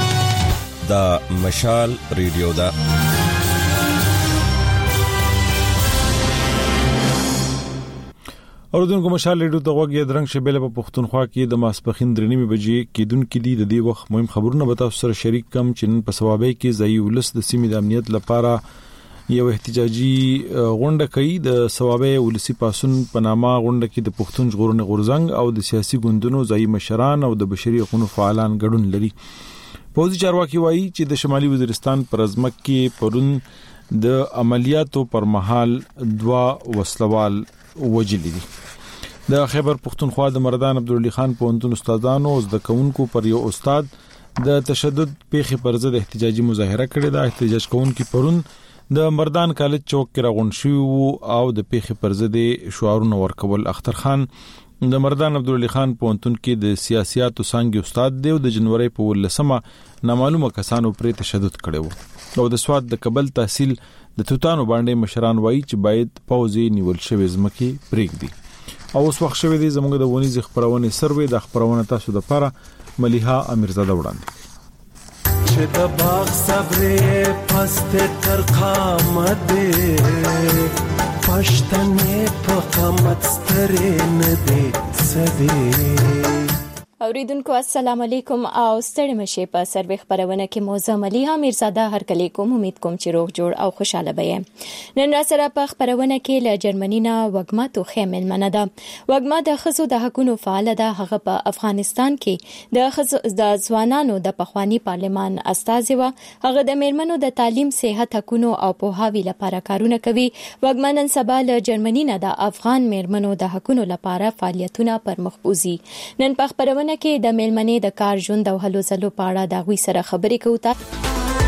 دا مشال ریډیو دا اوردونکو مشال ریډیو ته وګورئ درنګ شبل په پښتونخوا کې د ماسپخین درنیمه بجې کېدونکو دي د دې وخت مهم خبرونه به تاسو سره شریک کوم چې نن په ثوابې کې ځای ولس د سیمې د امنیت لپاره یو احتجاجي غونډه کوي. د ثوابې ولسی پاسون په نامه غونډه کې د پښتون ژغورنې غورځنګ او د سیاسي ګوندونو ځای مشران او د بشري حقوقو فعالان ګډون لري. پوځي چارواکي وایي چې د شمالي وزیرستان پر ازمک کې پرون د عملیاتو پر مهال 2 وسلوال وجلی دي. د خیبر پختونخوا د مردان عبدالعلی خان پوهنتون استادانو او زده کوونکو پر یو استاد د تشدد پیښې پر ضد احتجاجي مظاهره کړې ده. احتجاج کوونکو پرون د مردان کالج چوک کې راغون شو او د پیښې پر ضد شعارونه ورکول. اختر خان د مردان عبدالعلی خان پوهنتون کې د سیاسياتو څنګه استاد دی او د جنوري په 18 نامعلومه کسانو پر تشدد کړو او د سواد د کابل تحصیل د توتانو باندې مشران وایي چې باید پوزي نیول شوی ځمکې پرېږدي. او اوس وخت شوی دی زموږ د ونی ز خبرونه سروي د خبرونه تاسو د لپاره مليحه امیرزاده وړاندې چې د باغ صبر پست تر قامت پښتنې په قامت سترې نه دي سدي. اوریدونکو السلام علیکم او ستړي مشه په سروي خبرونه کې موزه مليحه امیرزاده هر کلی کوم امید کوم چې روغ جوړ او خوشاله وي. نن را سره په خبرونه کې له جرمني نه وګما توخه ملمنه ده. وګما د خزو د حقوقو فعال ده. هغه په افغانستان کې د ځوانانو د پخوانی پارلمان استازي و. هغه د میرمنو د تعلیم صحت حقوقو او پوهاوی لپاره کارونه کوي. وګما نن سبا له جرمني نه د افغان میرمنو د حقوقو لپاره فعالیتونه پر مخ بوزي. نن په خبرونه کې د میلمنې د کار ژوند او هلو ځلو په اړه د غوي سره خبرې کوو.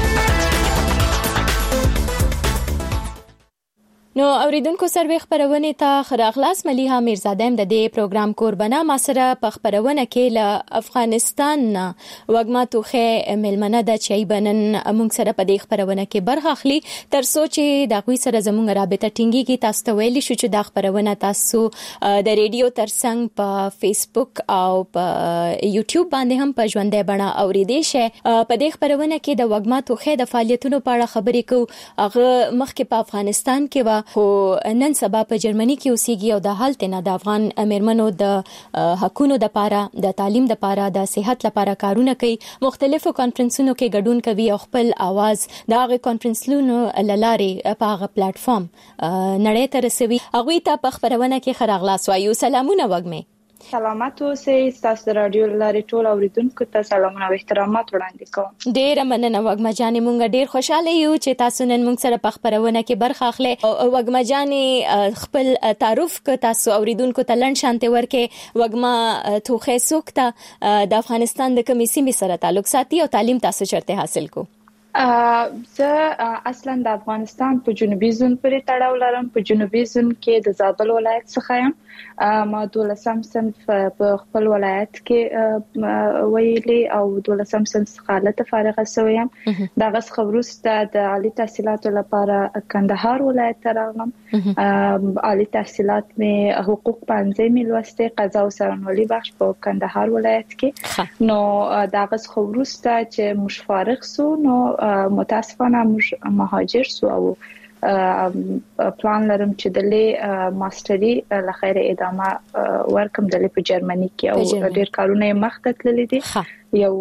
نو اوریدونکو سروي خبرونه ته خراغلاس مليحه امیرزاده د دې پروګرام قربانه ما سره په خبرونه کې له افغانستان وګما توخه ملمنه د چایبنن موږ سره په دې خبرونه کې برخه اخلي تر سوچ د غوي سره زموږ رابطه ټینګي تاسو ته ویل شو چې د خبرونه تاسو د ریډیو ترڅنګ په فیسبوک او په یوټیوب باندې هم په ژوندۍ بڼه اوریدئ شئ. په دې خبرونه کې د وګما توخه د فعالیتونو په اړه خبرې کوو. هغه مخکې په افغانستان کې خو نن سبا په جرمني کې اوسېږي او د حالت نه د افغان میرمنو د حقوقو د لپاره د تعلیم د لپاره د صحت لپاره کارونه کوي. مختلفو کانفرنسونو کې ګډون کوي او خپل आवाज د هغه کانفرنسونو لارې په هغه پلیټ فارم نړۍ ته رسوي. هغه ته په خبرونه کې خراغلاس وایو. سلامونه وګمه. سلامات اوسئ. تاسو د رادیو لارې ټول اوریدونکو ته سلامونه او احترامات وړاندې کوم. ډیر مننه وګما جانې. مونږ ډیر خوشاله یو چې تاسو نن مونږ سره په خبرونه کې برخه اخلئ. وګما جانې خپل تعارف ک تاسو اوریدونکو ته لند شانته ورکې. وګما توخه سوکته د افغانستان د کمیسي می سره تعلق ساتي او تعلیم تاسو چرته حاصل کو؟ زه اصلا د افغانستان په جنوبي زون پورې تړاو لرم. په جنوبي زون کې د زابل ولایت څخه یم. ما 12 صنف په خپل ولایت کې ویلي او 12 صنف حالت فارغه شوم. دا غس خبرسته د عالی تحصیلاتو لپاره کندهار ولایت ته راغلم. عالی تحصیلات می حقوق 15 می لوسته قضا او سرنولی بخش په کندهار ولایت کې. نو دا غس خبرسته چې مش فارغ سو نو متاسفانه مش مهاجر سو او پلان لرم چې دلې ماستري لخيره ادامه ورکم دلې په جرمني کې او ډېر کارونه مخته تللي دي. یو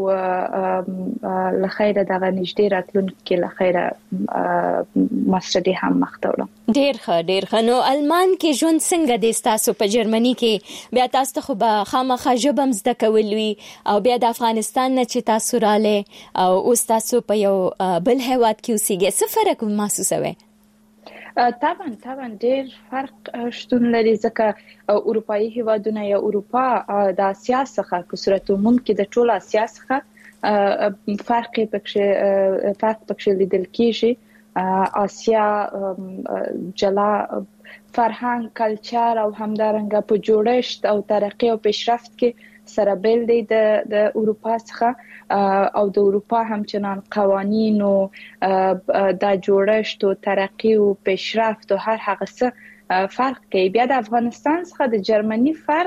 لخيره دغه نږدې راتلونکي لخيره ماستري هم مخته وړم. ډېر ښه. نو المان کې ژوند څنګه دی تاسو په جرمني کې؟ بیا تاسو خو به خامخا ژبه هم زده کولوي او بیا د افغانستان نه چې تاسو رااله او اوس تاسو په یو بل هیواد کې اوسېږئ. څه فرق محسوسوئ؟ طبعا ډېر فرق شتون لري ځکه اروپאי هیوادونه یا اروپا د اسیا څخه په صورت عموم کې د ټول اسیا څخه فرق پکې لیدل کیږي. اسیا جلا فرهنګ کلچر او همدارنګه په جوړښت او ترقی او پیشرفت کې سره بیل دی د اروپا څخه او د اروپا همچنان قوانین او د جوړښت او ترقی او پیشرفت او هر هغه څه فرق کوي. بیا د افغانستان څخه د جرمني فرق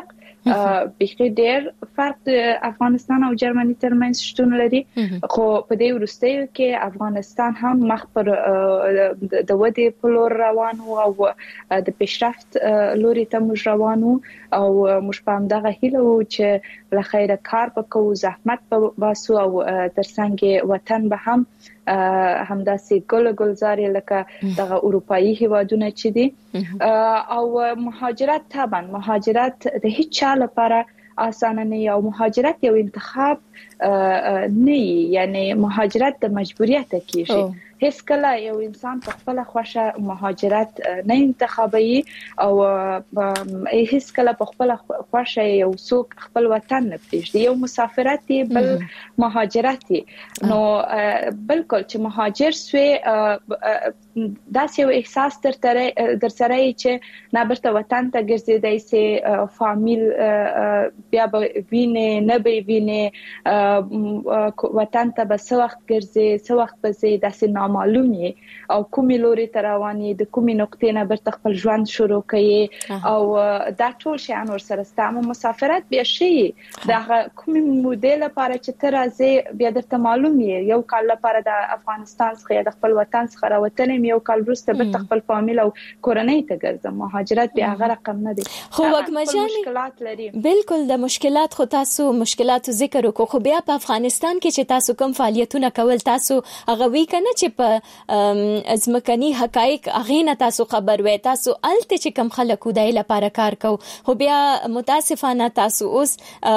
بخي ډېر فرق د افغانستان او جرمني ترمنځ شتون لري خو په دې وروستیو کې افغانستان هم مخ پر د ودې په لور روان او د پیشرفت لوري ته موږ روان او موږ په همدغه هیله وو چې له خیره کار وکړو زحمت وباسو او ترڅنګ وطن به هم همداسې ګلزاري لکه دغه اروپאי هیوادونه چې دي او مهاجرت طبعا مهاجرت د هیڅ چا لپاره اسانه نه او مهاجرت یو انتخاب نه یعنی مهاجرت د مجبوریت کیږي هیڅ کله یو انسان په خپل خوښه مهاجرت نه انتخابي او هیڅ کله په خپل خوښه یو څوک خپل وطن نه پریږدي یو مسافرت بل مهاجرت نو بالکل چې مهاجر سوی داسې یو احساس در سره چې نه برته وطن ته ګرځیدای سي فامیل بیا به وینې نه به وینې وطن ته به څه وخت ګرځي څه وخت به زی داسې معلومي او کومې لوري ته رواني د کومې نقطې نه برته خپل ژوند شروع کوي او دا ټول شیان ورسره ستاسو مسافرت بیا شي دا کومې مودې لپاره چې تر ازه بیا درته معلومي یو کال لپاره د افغانستان څخه د خپل وطن څخه راوتلم یو کال وروسته برته خپل فامیل او کورنۍ ته ګرځم مهاجرت بیا هغه رقم نه دی خو وګمجان مشکلات لري بالکل د مشکلات خو تاسو مشکلات ذکر وکړو خو بیا په افغانستان کې چې تاسو کوم فعالیتونه کول تاسو هغه وی کنه چې په ازمکني حقایق اغینه تاسو خبر وې تاسو الته چې کم خلکو دای لپاره کار کو خو بیا متاسفانه تاسو اوس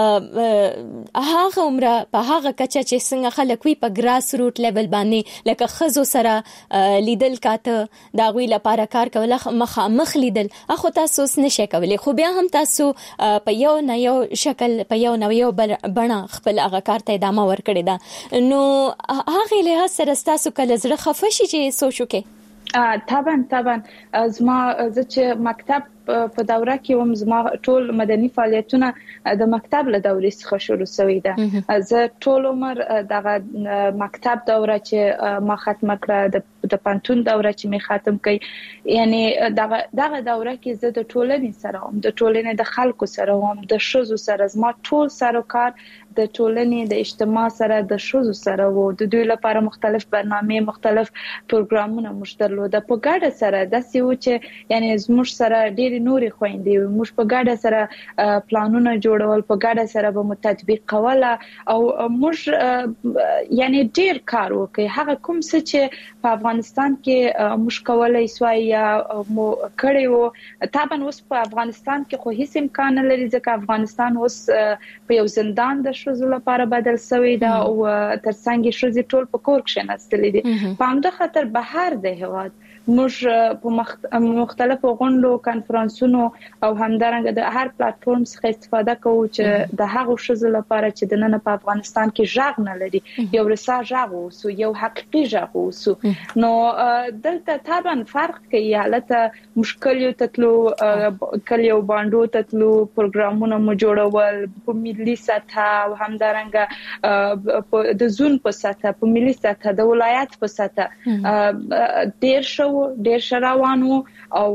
هغه عمره په هغه کچه چې څنګه خلک وی په ګراس روټ لیول باندې لکه خزو سره لیدل کاته دا غوي لپاره کار کول مخ لیدل اخو تاسو اوس نشئ کولای خو بیا هم تاسو په یو نه یو شکل په یو نه یو بڼه خپل هغه کار ته ادامه ورکړی دا نو هغه له سره تاسو کله زړه خفه شي چې سوچو کې طبعا زما چې مکتب په دوره کې وم زما ټول مدني فعالیتونه د مکتب له دورې څخه شروع شوې ده زه ټول عمر دغه مکتب دوره چې ما ختم کړه د پانتون دوره چې می ختم کړ یعنی دغه دوره کې زه د ټولنې سره هم د ټولنې د خلکو سره هم د شوزو سره زما ټول سروکار د ټولنې د اجتماع سره د شوزو سره وو د دوی لپاره مختلف برنامه مختلف پروګرامونه موږ درلوده په ګډه سره د سیو چې یعنی زموږ سره ډېر نوري خويندې موږ په ګډه سره پلانونه جوړول په ګډه سره به متطبیق کوله او موږ یعنی ډېر کار وکړ هغه کوم څه چې په افغانستان کې موږ کولای سوای یا مو کړی وو طبعا اوس په افغانستان کې خو هیڅ امکان نه لري ځکه افغانستان اوس په یو زندان د شوزو لپاره بدل شوی دا او ترڅنګ شوزي ټول په کور کې نستلې دي په همدا خاطر بهر د هواد موږ په مختلفو غونډو کانفرنسونو او همدارنګه د هر پلیټفارم څخه استفاده کوو چې د هغو شذ لپاره چې د نن په افغانستان کې ژغ نه لري یو رسا ژغ اوسو یو حقيقي ژغ اوسو نو دلته طبعا فرق کوي حالت مشکل یو تطلو کلیو باندو تطلو پروګرامونه مو جوړول په ملي سطح او همدارنګه د زون په سطح په ملي سطح د ولایت په سطح ډیر شراوانو او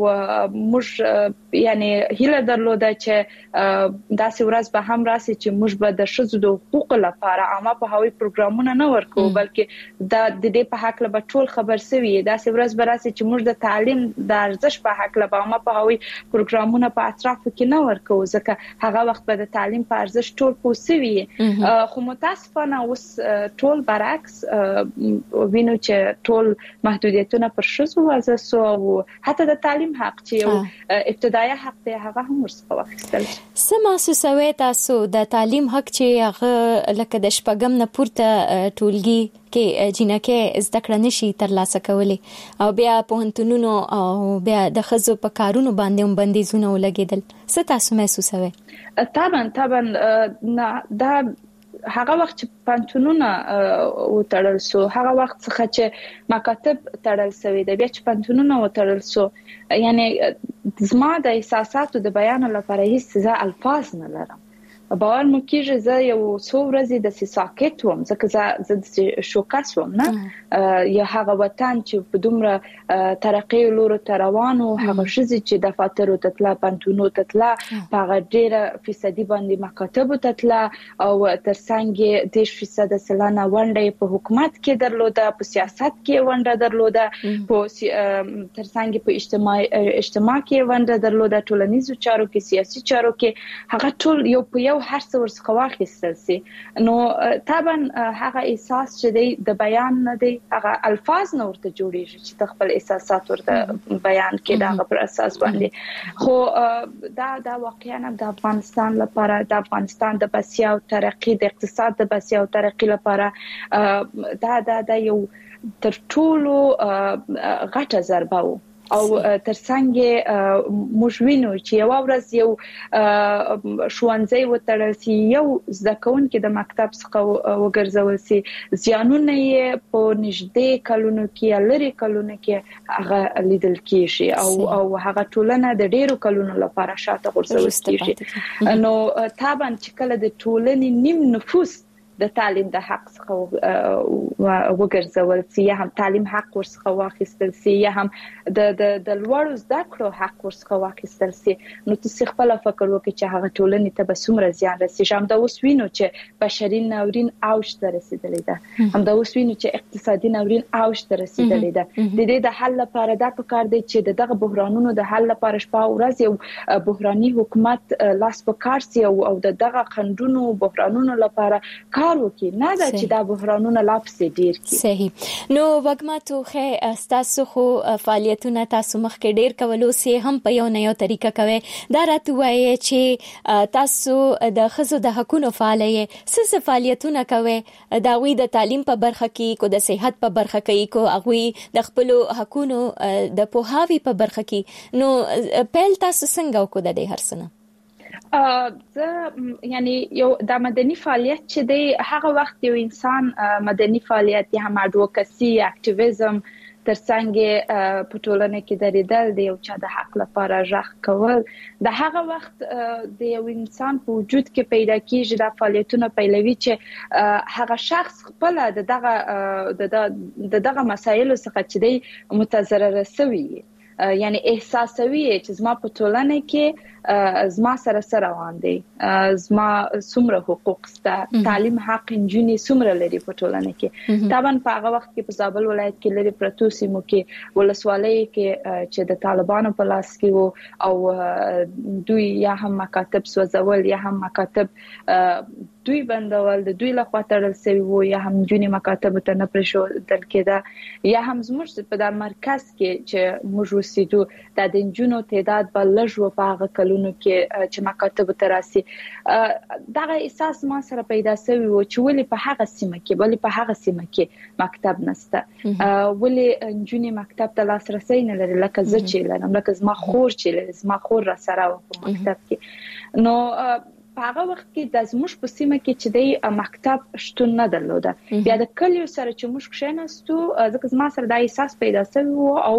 موږ یعنی هیله درلوده چې داسې ورځ به هم راسي چې موږ به د شذو د حقوق لپاره عامه په هوی پروګرامونه نه ورکو بلکې د دې په حق له ټول خبر سوي داسې ورځ به راسي چې موږ د تعلیم د ارزش په حق له عامه په هوی پروګرامونه په اطراف کې نه ورکو ځکه هغه وخت به د تعلیم په ارزش ټول پوسوي خو متاسفانه اوس ټول برعکس وینو چې ټول محدودیتونه پر شذو وضع سو او حتی د تعلیم حق چې یو ابتدایي حق دی هغه هم ورڅخه واخیستل سم محسوسوي تاسو د تعلیم حق چې هغه لکه د شپږم نه پورته ټولګي کې جنکه زده کړه نشي ترلاسه کولی او بیا پوهنتونونو او بیا د خزو په کارونو باندې هم بندیزونه ولګیدل څه تاسو محسوسوي طبعا دا هغه وخت چې پانتونونه وتړل سو هغه وخت څخه چې مکاتب تړل سوي د بیا چې پانتونونه وتړل سو یعنی زما د احساساتو د بیان لپاره هیڅ ځای الفاظ نه لرم باور مو کېږي زه یو څو ورځې د ساکت وم ځکه زه شوکه شوم نه یا هغه وطن چې په دومره ترقی لور ته روانو هغه شزي چې د فاتورو تطلا پانتونو تطلا هغه ډیره فیصدي باندې مکاتب تطلا او ترڅنګ 10% سلانه ونډه په حکومت کې درلوده په سیاست کې ونډه درلوده په ترڅنګ په اجتماع کې ونډه درلوده ټولنیزو چارو کې سیاسي چارو کې هغه ټول یو په یو هر څه ورڅخه واخیستل سي نو طبعا هغه احساس چې د بیان نه دی هغه الفاظ نه ورته جوړیږي چې خپل احساسات ورته بیان کړي دا پر اساس باندې خو دا واقعا د افغانستان لپاره د افغانستان د بسیاو ترقی د اقتصاد د بسیاو ترقی لپاره دا یو تر ټولو غټه ضربه و او ترڅنګ موږ وینو چې یو ورځ یو ښوونځی وتړل سي یو زده کوونکي د مکتب څخه وګرځول سي ځانونه یې په نږدې کلونو کې لري کلونو کې هغه لیدل کیږي او هغه ټولنه د ډیرو کلونو لپاره شاته غورځول کیږي نو طبعا چې کله د ټولنې نیم نفوس د تعلیم د حق څخه وګرځول سي یا هم تعلیم حق ورڅخه واخیستل سي یا هم د لوړو زده کړو حق ورڅخه واخیستل سي نو تاسو خپل فکر وکړئ چې هغه ټولنې ته به څومره زیان رسیږي هم دا اوس وینو چې بشري ناورین اوج ته رسیدلی ده هم دا اوس وینو چې اقتصادي ناورین اوج ته رسیدلی ده د دې د حل لپاره دا پکار دی چې دغه بحرانونو د حل لپاره شپه او ورځ یو بحراني حکومت لاس په کار سي او دغه خندونو بحرانونو لپاره وکي نه دا چې دا بحرانونه لا پسې ډیر کی صحیح نو وګما توخه تاسو خو فعالیتونه تاسو مخکې ډیر کولو سي هم په یو نه یو طریقه کوي دا راته وایي چې تاسو د خزو د حقوقو فعالې څه فعالیتونه کوي دا وی د تعلیم په برخه کې کو د صحت په برخه کې کو اغوي د خپل حقوقو د پوهاوی په برخه کې نو پیل تاسو څنګه وکړه د هرڅنه زه یعنی یو د مدني فعالیت چې دی هغه وخت یو انسان مدني فعالیت یا هم اډوکاسي اکټیویزم ترڅنګ په ټولنه کې درېدل د یو چا د حق لپاره ژغ کول د هغه وخت د یو انسان په وجود کې پیدا کیږي د فعالیتونو پیلوي چې هغه شخص خپل دغه مسایلو څخه چې دی متضرر شوی یعنی احساسوي چې زما په ټولنه کې زما سره روان دي زما څومره حقوق سته تعلیم حق انجونی څومره لري په ټولنه کې طبعا په هغه وخت کې په زابل ولایت کې لري پرتو سیمو کې ولسوالۍ کې چې د طالبانو په لاس کې وو او دوی یا هم مکاتب سوځول یا هم مکاتب دوی بندول د دوی لخوا تړل شوی وو یا هم جونی مکاتب ته نه پرشو دل کېده یا هم زموږ په د مرکز کې چې موږ وسیدو د جنونو تعداد بل لږ په هغه کلونو کې چې مکاتب ته راسي دغه احساس ما سره پیدا شوی وو چې ولې په هغه سیمه کې مکتب نشته ولې جونی مکتب ته لاسرسي نه لري لکه زه چې لرم لکه زما خور را سره په مکتب کې نو په هغه وخت کې د زموږ په سیمه کې چې د مکتب شتون نه درلوده بیا د کلیو سره چې موږ کښېناستو ځکه زما سره دا احساس پیدا شوی وو او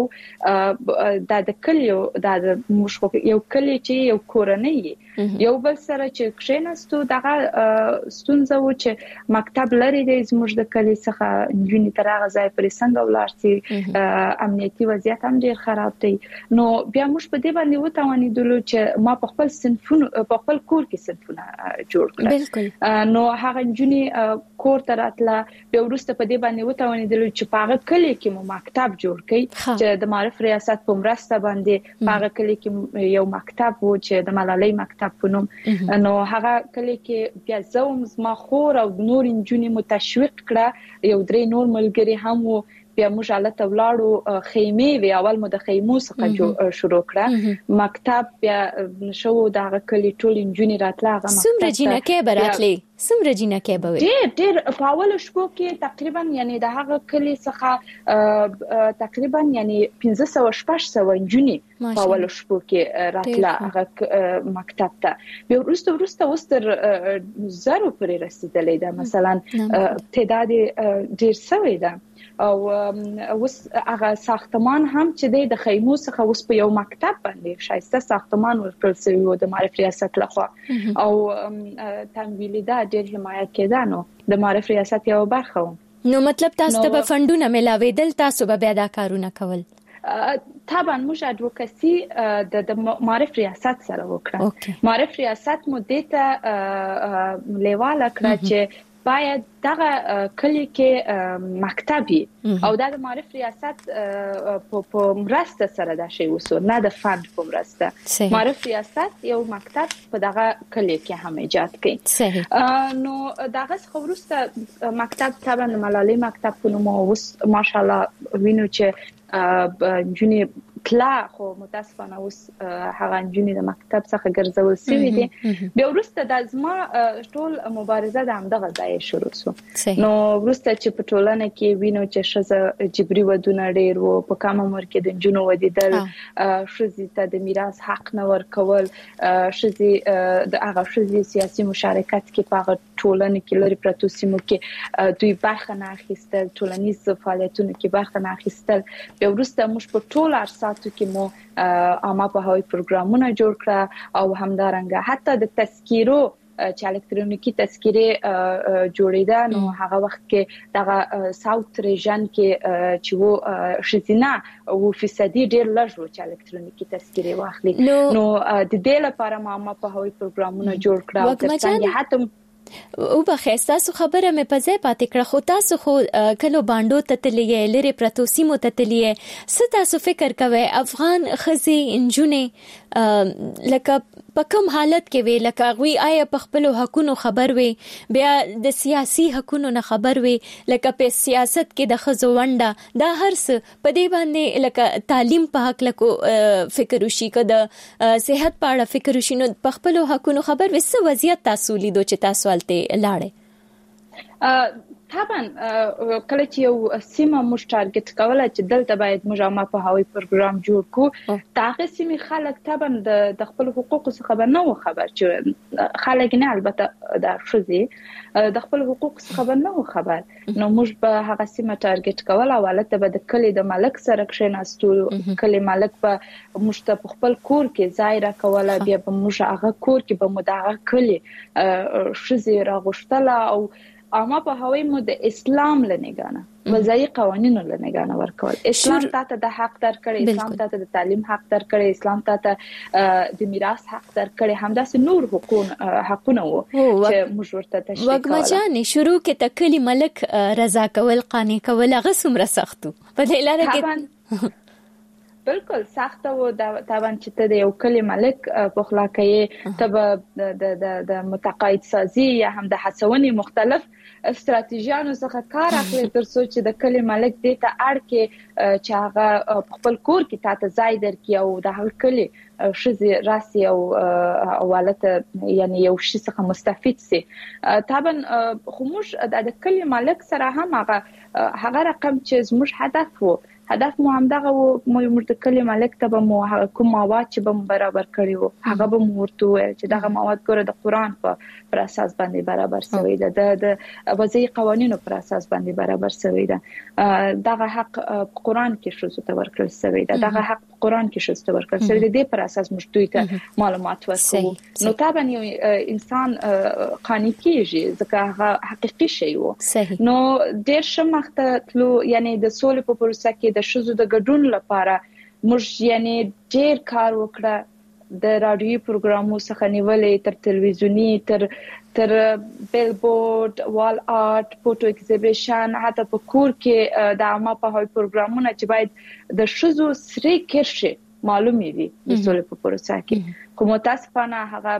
د کلیو د موږ یو کلی چې یو کورنۍ یو بل سره چې کښېناستو دغه ستونزه و چې مکتب لري د زموږ د کلی څخه جونی تر هغه ځای پرې څنګه ولاړ سي امنیتي وضعیت هم ډیر خراب دی نو بیا موږ په دې باندې وتوانیدلو چې ما په خپل صنفونو په خپل کور کې جوړ کړل نو هغه جونی کور ته راتله بیا وروسته په دې باندې وتوانیدل چې په هغه کلی کې مو مکتب جوړ کړي چې د معرف ریاست په مرسته باندې په هغه کلی کې یو مکتب وو چې د ملالۍ مکتب په نوم نو هغه کلی کې بیا زوم زما خور او نور جونی مو تشویق کړه یو درې نور ملګری هم وو بیا موږ حالت ولاړو خیمه وی اول مو د خیمو څخه شروع کړه مکتب بیا شو دغه کلی ټول انجونی راتله هغه څومره جنکه براتلی څومره جنکه به ډېر په اول شپو کې تقریبا یعنی د هغه کلی څخه تقریبا یعنی 1500 انجونی په اول شپو کې راتله هغه مکتب ته بیا وروسته وستر زرو پرې رسیدلې ده مثلا تعداد ډېر شوی ده او اوس هغه ساختمان هم چې د خیمو څخه اوس په یو مکتب باندې شایسته ساختمان ورکړل شوی و د معرف ریاست لخوا او تمویل دا ډېر حمایت کېده نو د معرف ریاست یو برخه نو مطلب تاسو ته به فندونه ملاویدل تاسو به بیا دا کارونه کول طبعا موږ اډوکاسي د معرف ریاست سره وکړه معرف ریاست مو دته لیواله کړه چې باید دغه کلی کې مکتبي او د معرف ریاست په مرسته سره دا شی وسو نه د فند په مرسته معرف ریاست یو مکتب په دغه کلی کې هم ایجاد کړي نو دغه خبرسته مکتب طبعا ملالي مکتب په نوم اوس ماشاءالله وینو چې جونی کلا خو متاسفانه اوس هغه جونی د مکتب څخه ګرځول سوي دي بیا ورسته د ازما ټول مبارزه د همدغه ځای شروع شو نو ورسته چې په ټولنه کې وینو چې شزه جبري ودونه ډېر وو په کوم عمر کې د جنو ودیدل شزي ته د میراث حق نه ورکول شزي د هغه شزي سیاسي مشارکت کې په ټولنه کې لري پروتو سیمو کې دوی برخه نه اخیستل ټولنیز فعالیتونو کې برخه نه اخیستل بیا ورسته موږ په ټول ارساتو کې مو عامه په هوی پروګرامونه جوړ کړه او همدارنګه حتی د تذکیرو چې الکترونیکی تذکیره جوړیده نو هغه وخت کې دغه ساوث ریجن کې چې وو شتینا او فیصدي ډیر لږ وو چې الکترونیکی تذکیره واخلي نو د دې لپاره ما په هوی پروګرامونه جوړ کړه او څنګه حتی او بخښتا سو خبره مې په ځای پاتې کړه خو تاسو خو کلو باندو تتلې لري پروتوسی مو تتلې ست تاسو فکر کوي افغان خزي انجونې لکه په کوم حالت کې وی لکه غوي آیا په خپل حقونو خبر وي بیا د سیاسي حقونو نه خبر وي لکه په سیاست کې د خزو ونده دا هرڅ په دې باندې لکه تعلیم په حق لکو فکر وشي کده صحت په اړه فکر وشي نو په خپل حقونو خبر وي څه وضعیت تاسو لیدو چې تاسو ولته لاړې طبعا کله چې یو سیمه موږ ټارګټ کوله چې دلته باید موږ عامه په هوی پروګرام جوړ کو تاغه سیمه خلک طبعا د خپل حقوقو څخه خبر نه و خبر چې خلک نه البته د شوزي د خپل حقوقو څخه خبر نه و خبر نو موږ په هغه سیمه ټارګټ کوله ولته به د کلی د ملک سره کښیناستو کلی ملک په موږ ته خپل کور کې ځای را کوله بیا به موږ هغه کور کې به مدعا کلی شوزي راغشتله او اما په هوی مو د اسلام لنګانه وضعي قوانینو لنګانه ورکول اسلام ته د حق درکړي اسلام ته د تعلیم حق درکړي اسلام ته د میراث حق درکړي همداسې نور حقونه وو چې موږ ورته تشریح کوله وګمجانې شروع کې تکلی ملک رضا کول قانع کول هغه څومره سختو په دې لاره کې بالکل سخت و طبعا چې ته د یو کلی ملک په خلاقې ته د متقاعد سازي یا هم د هڅونې مختلف استراتیژیانو څخه کار اخلي تر څو چې د کلی ملک دې ته اړ کې چې هغه خپل کور کې تاسو ځای درکې او د هر کلی شزي راسي او حواله یعنی یو شي څخه مستفید سي طبعا خو موږ د کلی ملک سره هم هغه رقم چې موږ هدف مو هم دغه موږ د کلی ملک ته مو کوم مواد چې به برابر کړی وو هغه به مو ورته ویل چې دغه مواد ګوره د قران پر اساس باندې برابر شوی ده د وضعي قوانینو پر اساس باندې برابر شوی ده دغه حق قران کې شوزو ته ورکړل شوی ده دغه حق قران کې شوزو ته ورکړل شوی ده پر اساس موږ دوی ته معلومات ورکوو نو طبعا یو انسان قانع کیږي ځکه هغه حقيقي شی وو نو ډېر شمخته تلو یعنی د سولې په پروسه کې د شذو د ګډون لپاره موږ یعنی ډېر کار وکړه د رادیوي پروګرامو څخه نیولې تر تلویزیونی تر بیلبورډ وال آرټ فوټو ایگزیبیشن حتی په کور کې د عامه په هوی پروګرامونه چې باید د شذو سری کرشه معلومي وي د سولې په پروسه کې کوم متاسفانه هغه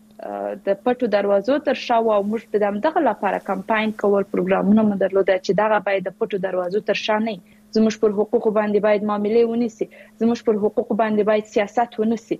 د پټو دروازو تر شا او موږ د دغه لپاره کمپاین کول پروګرامونه مدرلوده چې دغه باید د پټو دروازو تر شا نه زموږ پر حقوقو باندې باید معاملې ونیسي زموږ پر حقوقو باندې باید سیاست ونیسي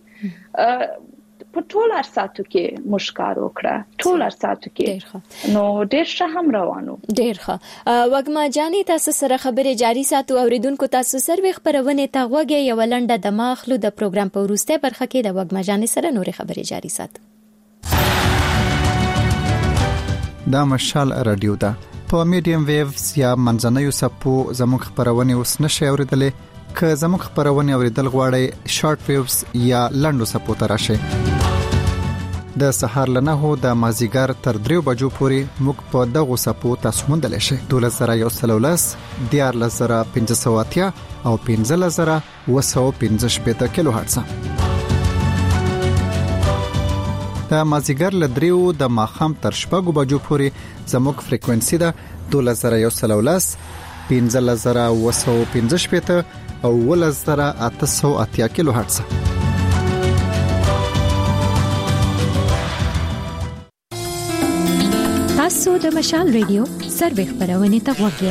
په ټول ارساتو کې مشکار وکړه ټول ارساتو کې نو ډېر ښه هم روانو ډېر ښه وګما جانې تاسو سره خبرې جاری ساتو اوریدونکو تاسو سروي خبرونه ته غوږی یو لنډه د ماخلو د پروګرام په وروسته برخه کې د وګما جانې سره نورې خبرې جاری ساتو دا مشال رادیو ده په میډیم ویوز یا منځنوي سپو زموږ خبرونه اوس نشي اوریدلې. که زموږ خبرونه اوریدل غواړئ شارټ ویوز یا لنډو سپو ته راشئ. د سهار له 9 د مازیګر تر 3 بجو پورې موږ په دغه سپو تاسو موندلی شئ. 12113 14580 او 15215 کیلو هرتز. د مازیګر له 3 د ماخام تر 6 بجو پورې زموږ فریکوئنسي ده 12113 15215 او 11880 کیلو هرتز. تاسو د مشال ریډیو سروې خبرونه ته وګورئ.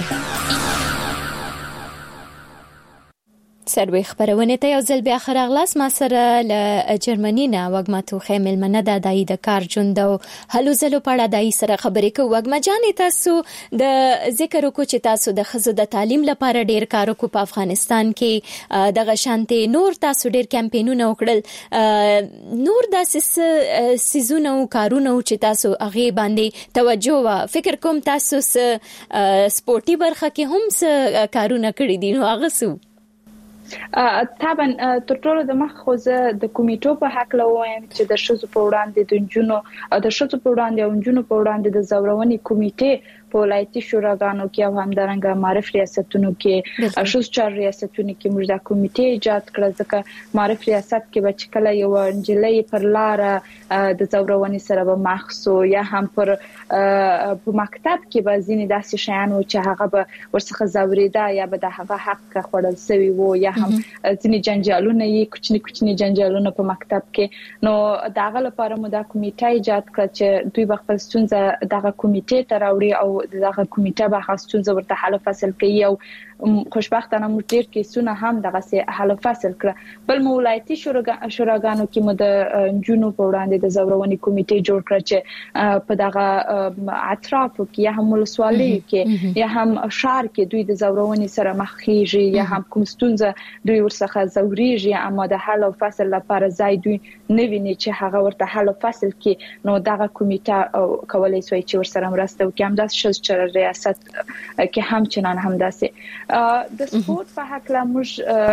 سروې خبرونه ته یو ځل بیا خراغلاس ما سره ل جرمنی نه وګما توخه ملمنه د دای د کار ژوند او هلو زلو پړه دای سره خبرې کو. وګما جانې تاسو د ذکر کو چې تاسو د خزو د تعلیم لپاره ډیر کار کو په افغانستان کې د غشانته نور تاسو ډیر کمپاینونه وکړل. نور د سيزونو کارونه چې تاسو هغه باندې توجه وا فکر کوم تاسو سپورتي برخه کې هم کارونه کړی دي. نو هغه سو طبعا تر ټولو د مخ خوځه د کمیټو په حق لوم چې د شذو په وړاندې د جنونو د شذو په وړاندې او جنونو په وړاندې د زورونې کمیټې په ولایتي شوراګانو کې او همدارنګه معرف ریاستونو کې شذو چار ریاستونو کې موږ د کمیټې ایجاد کړل. ځکه معرف ریاست کې بچ کله یو انجلۍ پر لار د زورونې سره به مخصو یا هم پر په مکتب کې به ځینې داسې شیان و چې هغه به ورڅخه زوریدا یا به د هغه حق خوړل سوی وو یا هم ځینې جنجالونه یې کوچني جنجالونه په مکتب کې. نو داغه لپاره مو د کمیټه ایجاد کړ چې دوی به خپل ستونزه دغه کمیټې ته راوړي او دغه کمیټه به خاص ستونزه ورته حل فصل کوي. او خوشبختانه موږ ډیر کیسونه هم دغه سه حل فصل کړ. بل ولایتي شوراګانو کې مو د جنونو په وړاندې د زورونې کمیټې جوړ کړ چې په دغه اطرافو کې یا هم ولسوالۍ کې یا هم شهر کې دوی د زورونې سره مخ کیږي یا هم کوم ستونزه دوی ورڅخه زوريږي اما د حل او فصل لپاره ځای دوی نه ویني چې هغه ورته حل او فصل کې. نو دغه کمیټه کولای شي چې ورسره مرسته وکړي. هم د شذ چر ریاست کې هم چنان هم داسې د سپورت په حق لا موږ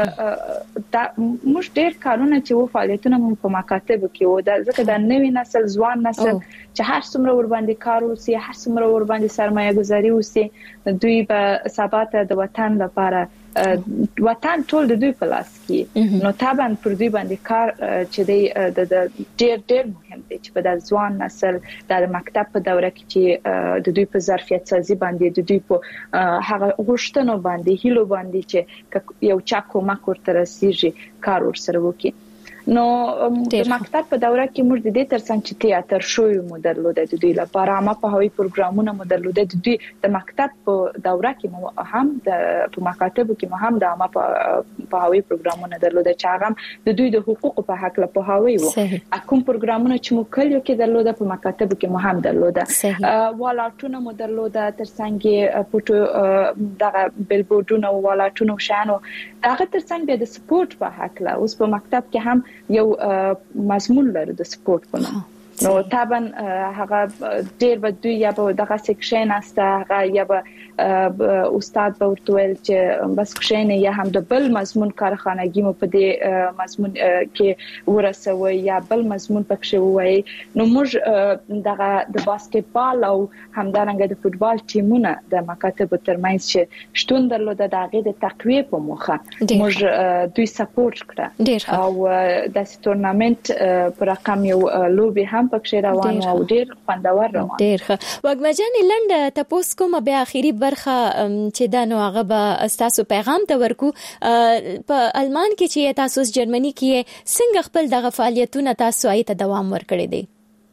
ډېر کارونه چې و فعالیتونه مو په مکاتب کې و. ځکه د نوې نسل ځوان نسل چې هر څومره ور باندې کار وسی هر څومره ور باندې سرمایه گذاري وسی دوی په ثبات د وطن لپاره وطن ټول د دوی په لاس کې. نو طبعا پر دوی باندې کار چې د ډېر مهم دی چې په د ځوان نسل د مکتب په دوره کې چې د دوی په ظرفیت سازي باندې د دوی په هغه غوښتنو باندې هیلو باندې چې یو چا کومک ورته رسیږي کار ورسره وکړي. نو د مکتب په دوره کې موږ د دې ترڅنګ چې تیاتر شوی مو درلوده د دوی لپاره عامه په هوی پروګرامونه مو درلوده. د دوی د مکتب په دوره کې مو هم د په مکاتبو کې مو هم د عامه په هوی پروګرامونه درلوده چې هغه د دوی د حقوقو په حق له په هوی وو. کوم پروګرامونه چې مو کلیو کې درلوده په مکاتبو کې مو هم درلوده. والاټونه مو درلوده ترڅنګ پټو دغه بلبورډونه والاټونه شانو هغه ترڅنګ د سپورت په حق له اوس په مکتب کې هم یو مضمون لري د سپورت په نوم. نو طبعا هغه ډیر به دوی یا به دغه سیکشن استه هغه یا به استاد به ورتول چې بس سیکشن یا هم د بل مضمون کارخانګي مو په دې مضمون کې ورسوي یا بل مضمون پکښه وای. نو موږ دغه د باسکټبال او همدارنګه د فوتبال ټیمونه د مکاتب ترمنځ چې شتون درلوده د هغه د تقویه په موخه موږ دوی سپورټ کړه او د تورنمنت پر رقم یو لوبي هم پکښه روان او ډیر خوندور روان. ډیر ښه. وګمجن لنډ تاسو کومه به اخیری برخه چې دا نو هغه به تاسو پیغام ته ورکو په المان کې چې تاسو جرمني کې څنګه خپل دغه فعالیتونه تاسو آی ته دوام ورکړی دي؟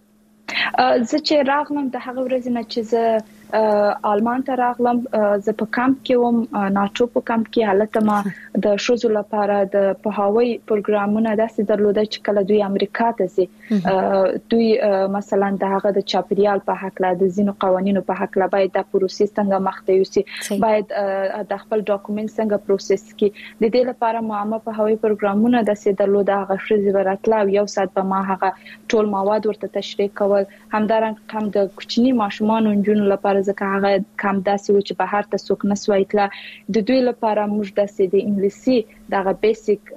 زه چې راغلم د هغه ورځې نه چې زه آلمان ته راغلم زه په کمپ کې وم ناټو په کمپ کې حالت ما د شوزو لپاره د پهاوی پروګرامونه داسې درلوده چې کله دوی امریکا ته ځي دوی مثلا د هغه د چاپریال په حق لا د زینو قوانینو په حق لا باید د پروسس څنګه مخته یوسي باید د خپل ډاکومنټ څنګه پروسس کی د دې لپاره ما په هوی پروګرامونه داسې درلوده هغه شوزي وراتلا یو سات په ما هغه ټول مواد ورته تشریح کول همدارنګه هم د کوچني ماشومان او جنونو لپاره لپاره ځکه هغه کم داسې و چې بهر ته څوک نه سوای تله د دوی لپاره موږ داسې د انګلیسي دغه بیسیک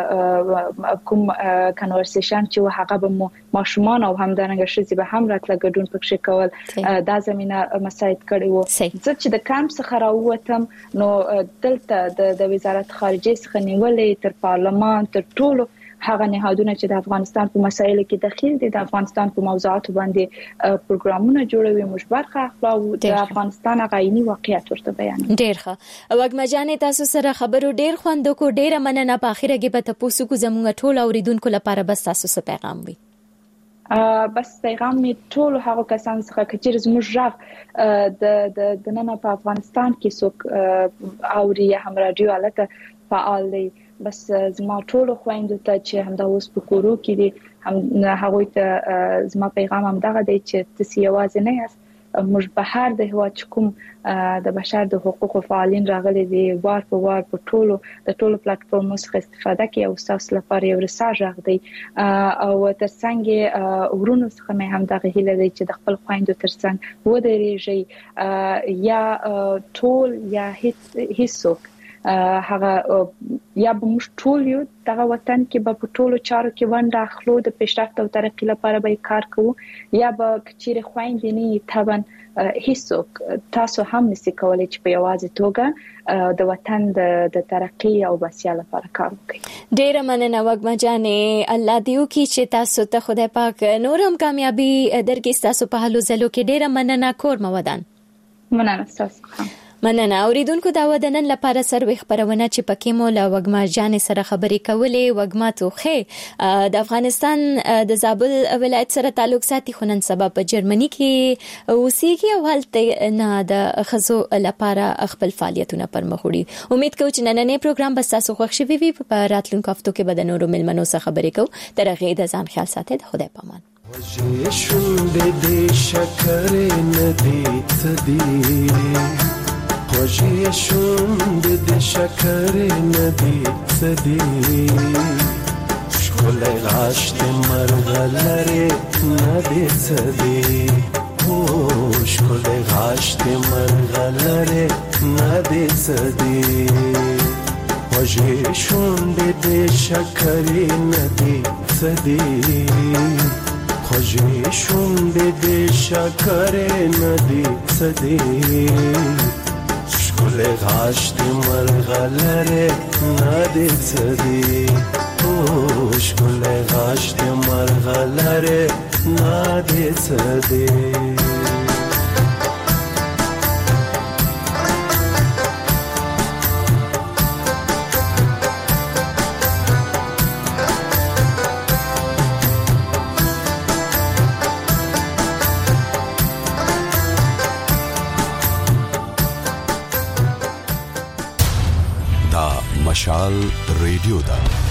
کوم کنورسیشن چې هغه به ماشومان او همدارنګه شذې به هم راتله ګډون پکې کول دا زمينه مساعد کړي وو چې د کامپ څخه راووتم نو دلته د وزارت خارجه څخه نیولې تر پارلمان تر ټولو هغه نهادونه چې د افغانستان په مسایلو کې دخیل دي د افغانستان په موضوعاتو باندې پروګرامونه جوړوي مشبرخه اخلاق د افغانستان غایني واقعیت ورته بیان ډیر ښه وګما جانې تاسو سره خبرو ډیر خوندو کو ډیر مننه په اخره کې به تاسو کو زموږ ټول اوریدونکو لپاره بس تاسو څه پیغام وي بس پیغام می ټول هغه کسان څخه چې زموږ ژغ د نن په افغانستان کې څوک اوري هم رادیو الته فعال دی بس زما ټول خويندو ته چې همدا اوس په کورو کې دي هم هغه ته زما پیغام هم دغه دی چې تاسو یوازې نه یاست موږ په هر د هوا چکم د بشر د حقوقو فعالین راغلي دي وار په وار په ټولو د ټولو پلیټفارمونو څخه استفاده کوي او تاسو لپاره یو رساج راغلی او ترڅنګ ورونو څخه مې هم دغه هیله دی چې د خپل خويندو ترڅنګ ودرېږي یا ټول یا هیڅوک هغه یا به موږ ټول یو دغه وطن کې به په ټولو چارو کې ونډه اخلو د پیشرفت او ترقۍ لپاره به کار کوو یا به کچېره خويندې نه تبن هیڅوک تاسو هم نشئ کولای چې په یوازې توګه د وطن د ترقۍ او بسیا لپاره کار وکړئ ډیره مننه وګما جانې الله دیو کې چې تاسو ته خدای پاک نورم کامیابی درکې تاسو په حالو زلو کې ډیره مننه کور مودان مننه تاسو مننه اوریدونکو دا ودنن لپاره سروي خبرونه چې پکې مو له وګما جان سره خبرې کولې وګما توخه د افغانستان د زابل ولایت سره تعلق ساتي خنن سبب په جرمني کې اوسېږي او هلته نه د خزو لپاره خپل فعالیتونه پرمخ وړي امید کوم چې نننې پروګرام به تاسو خوښ شي وي په راتلونکو هفتو کې به د نورو ملمنو سره خبرې کوو تر هغه د ځان خیال ساتئ خدای پامان وجه شونډې دې شکر ندی تدی خوږې شونډې د شکر ندی څدی ښکلی غاښ د مرغلرې ندی څدی ښکلی غاښ د مرغلرې ندی څدی خوږې شونډې د شکر ندی څدی خوږې شونډې د شکر ندی څدی ښکلی غاښ د مرغلرې ندی څدی ښکلی غاښ د مرغلرې ندی څدی مشال ریډیو دا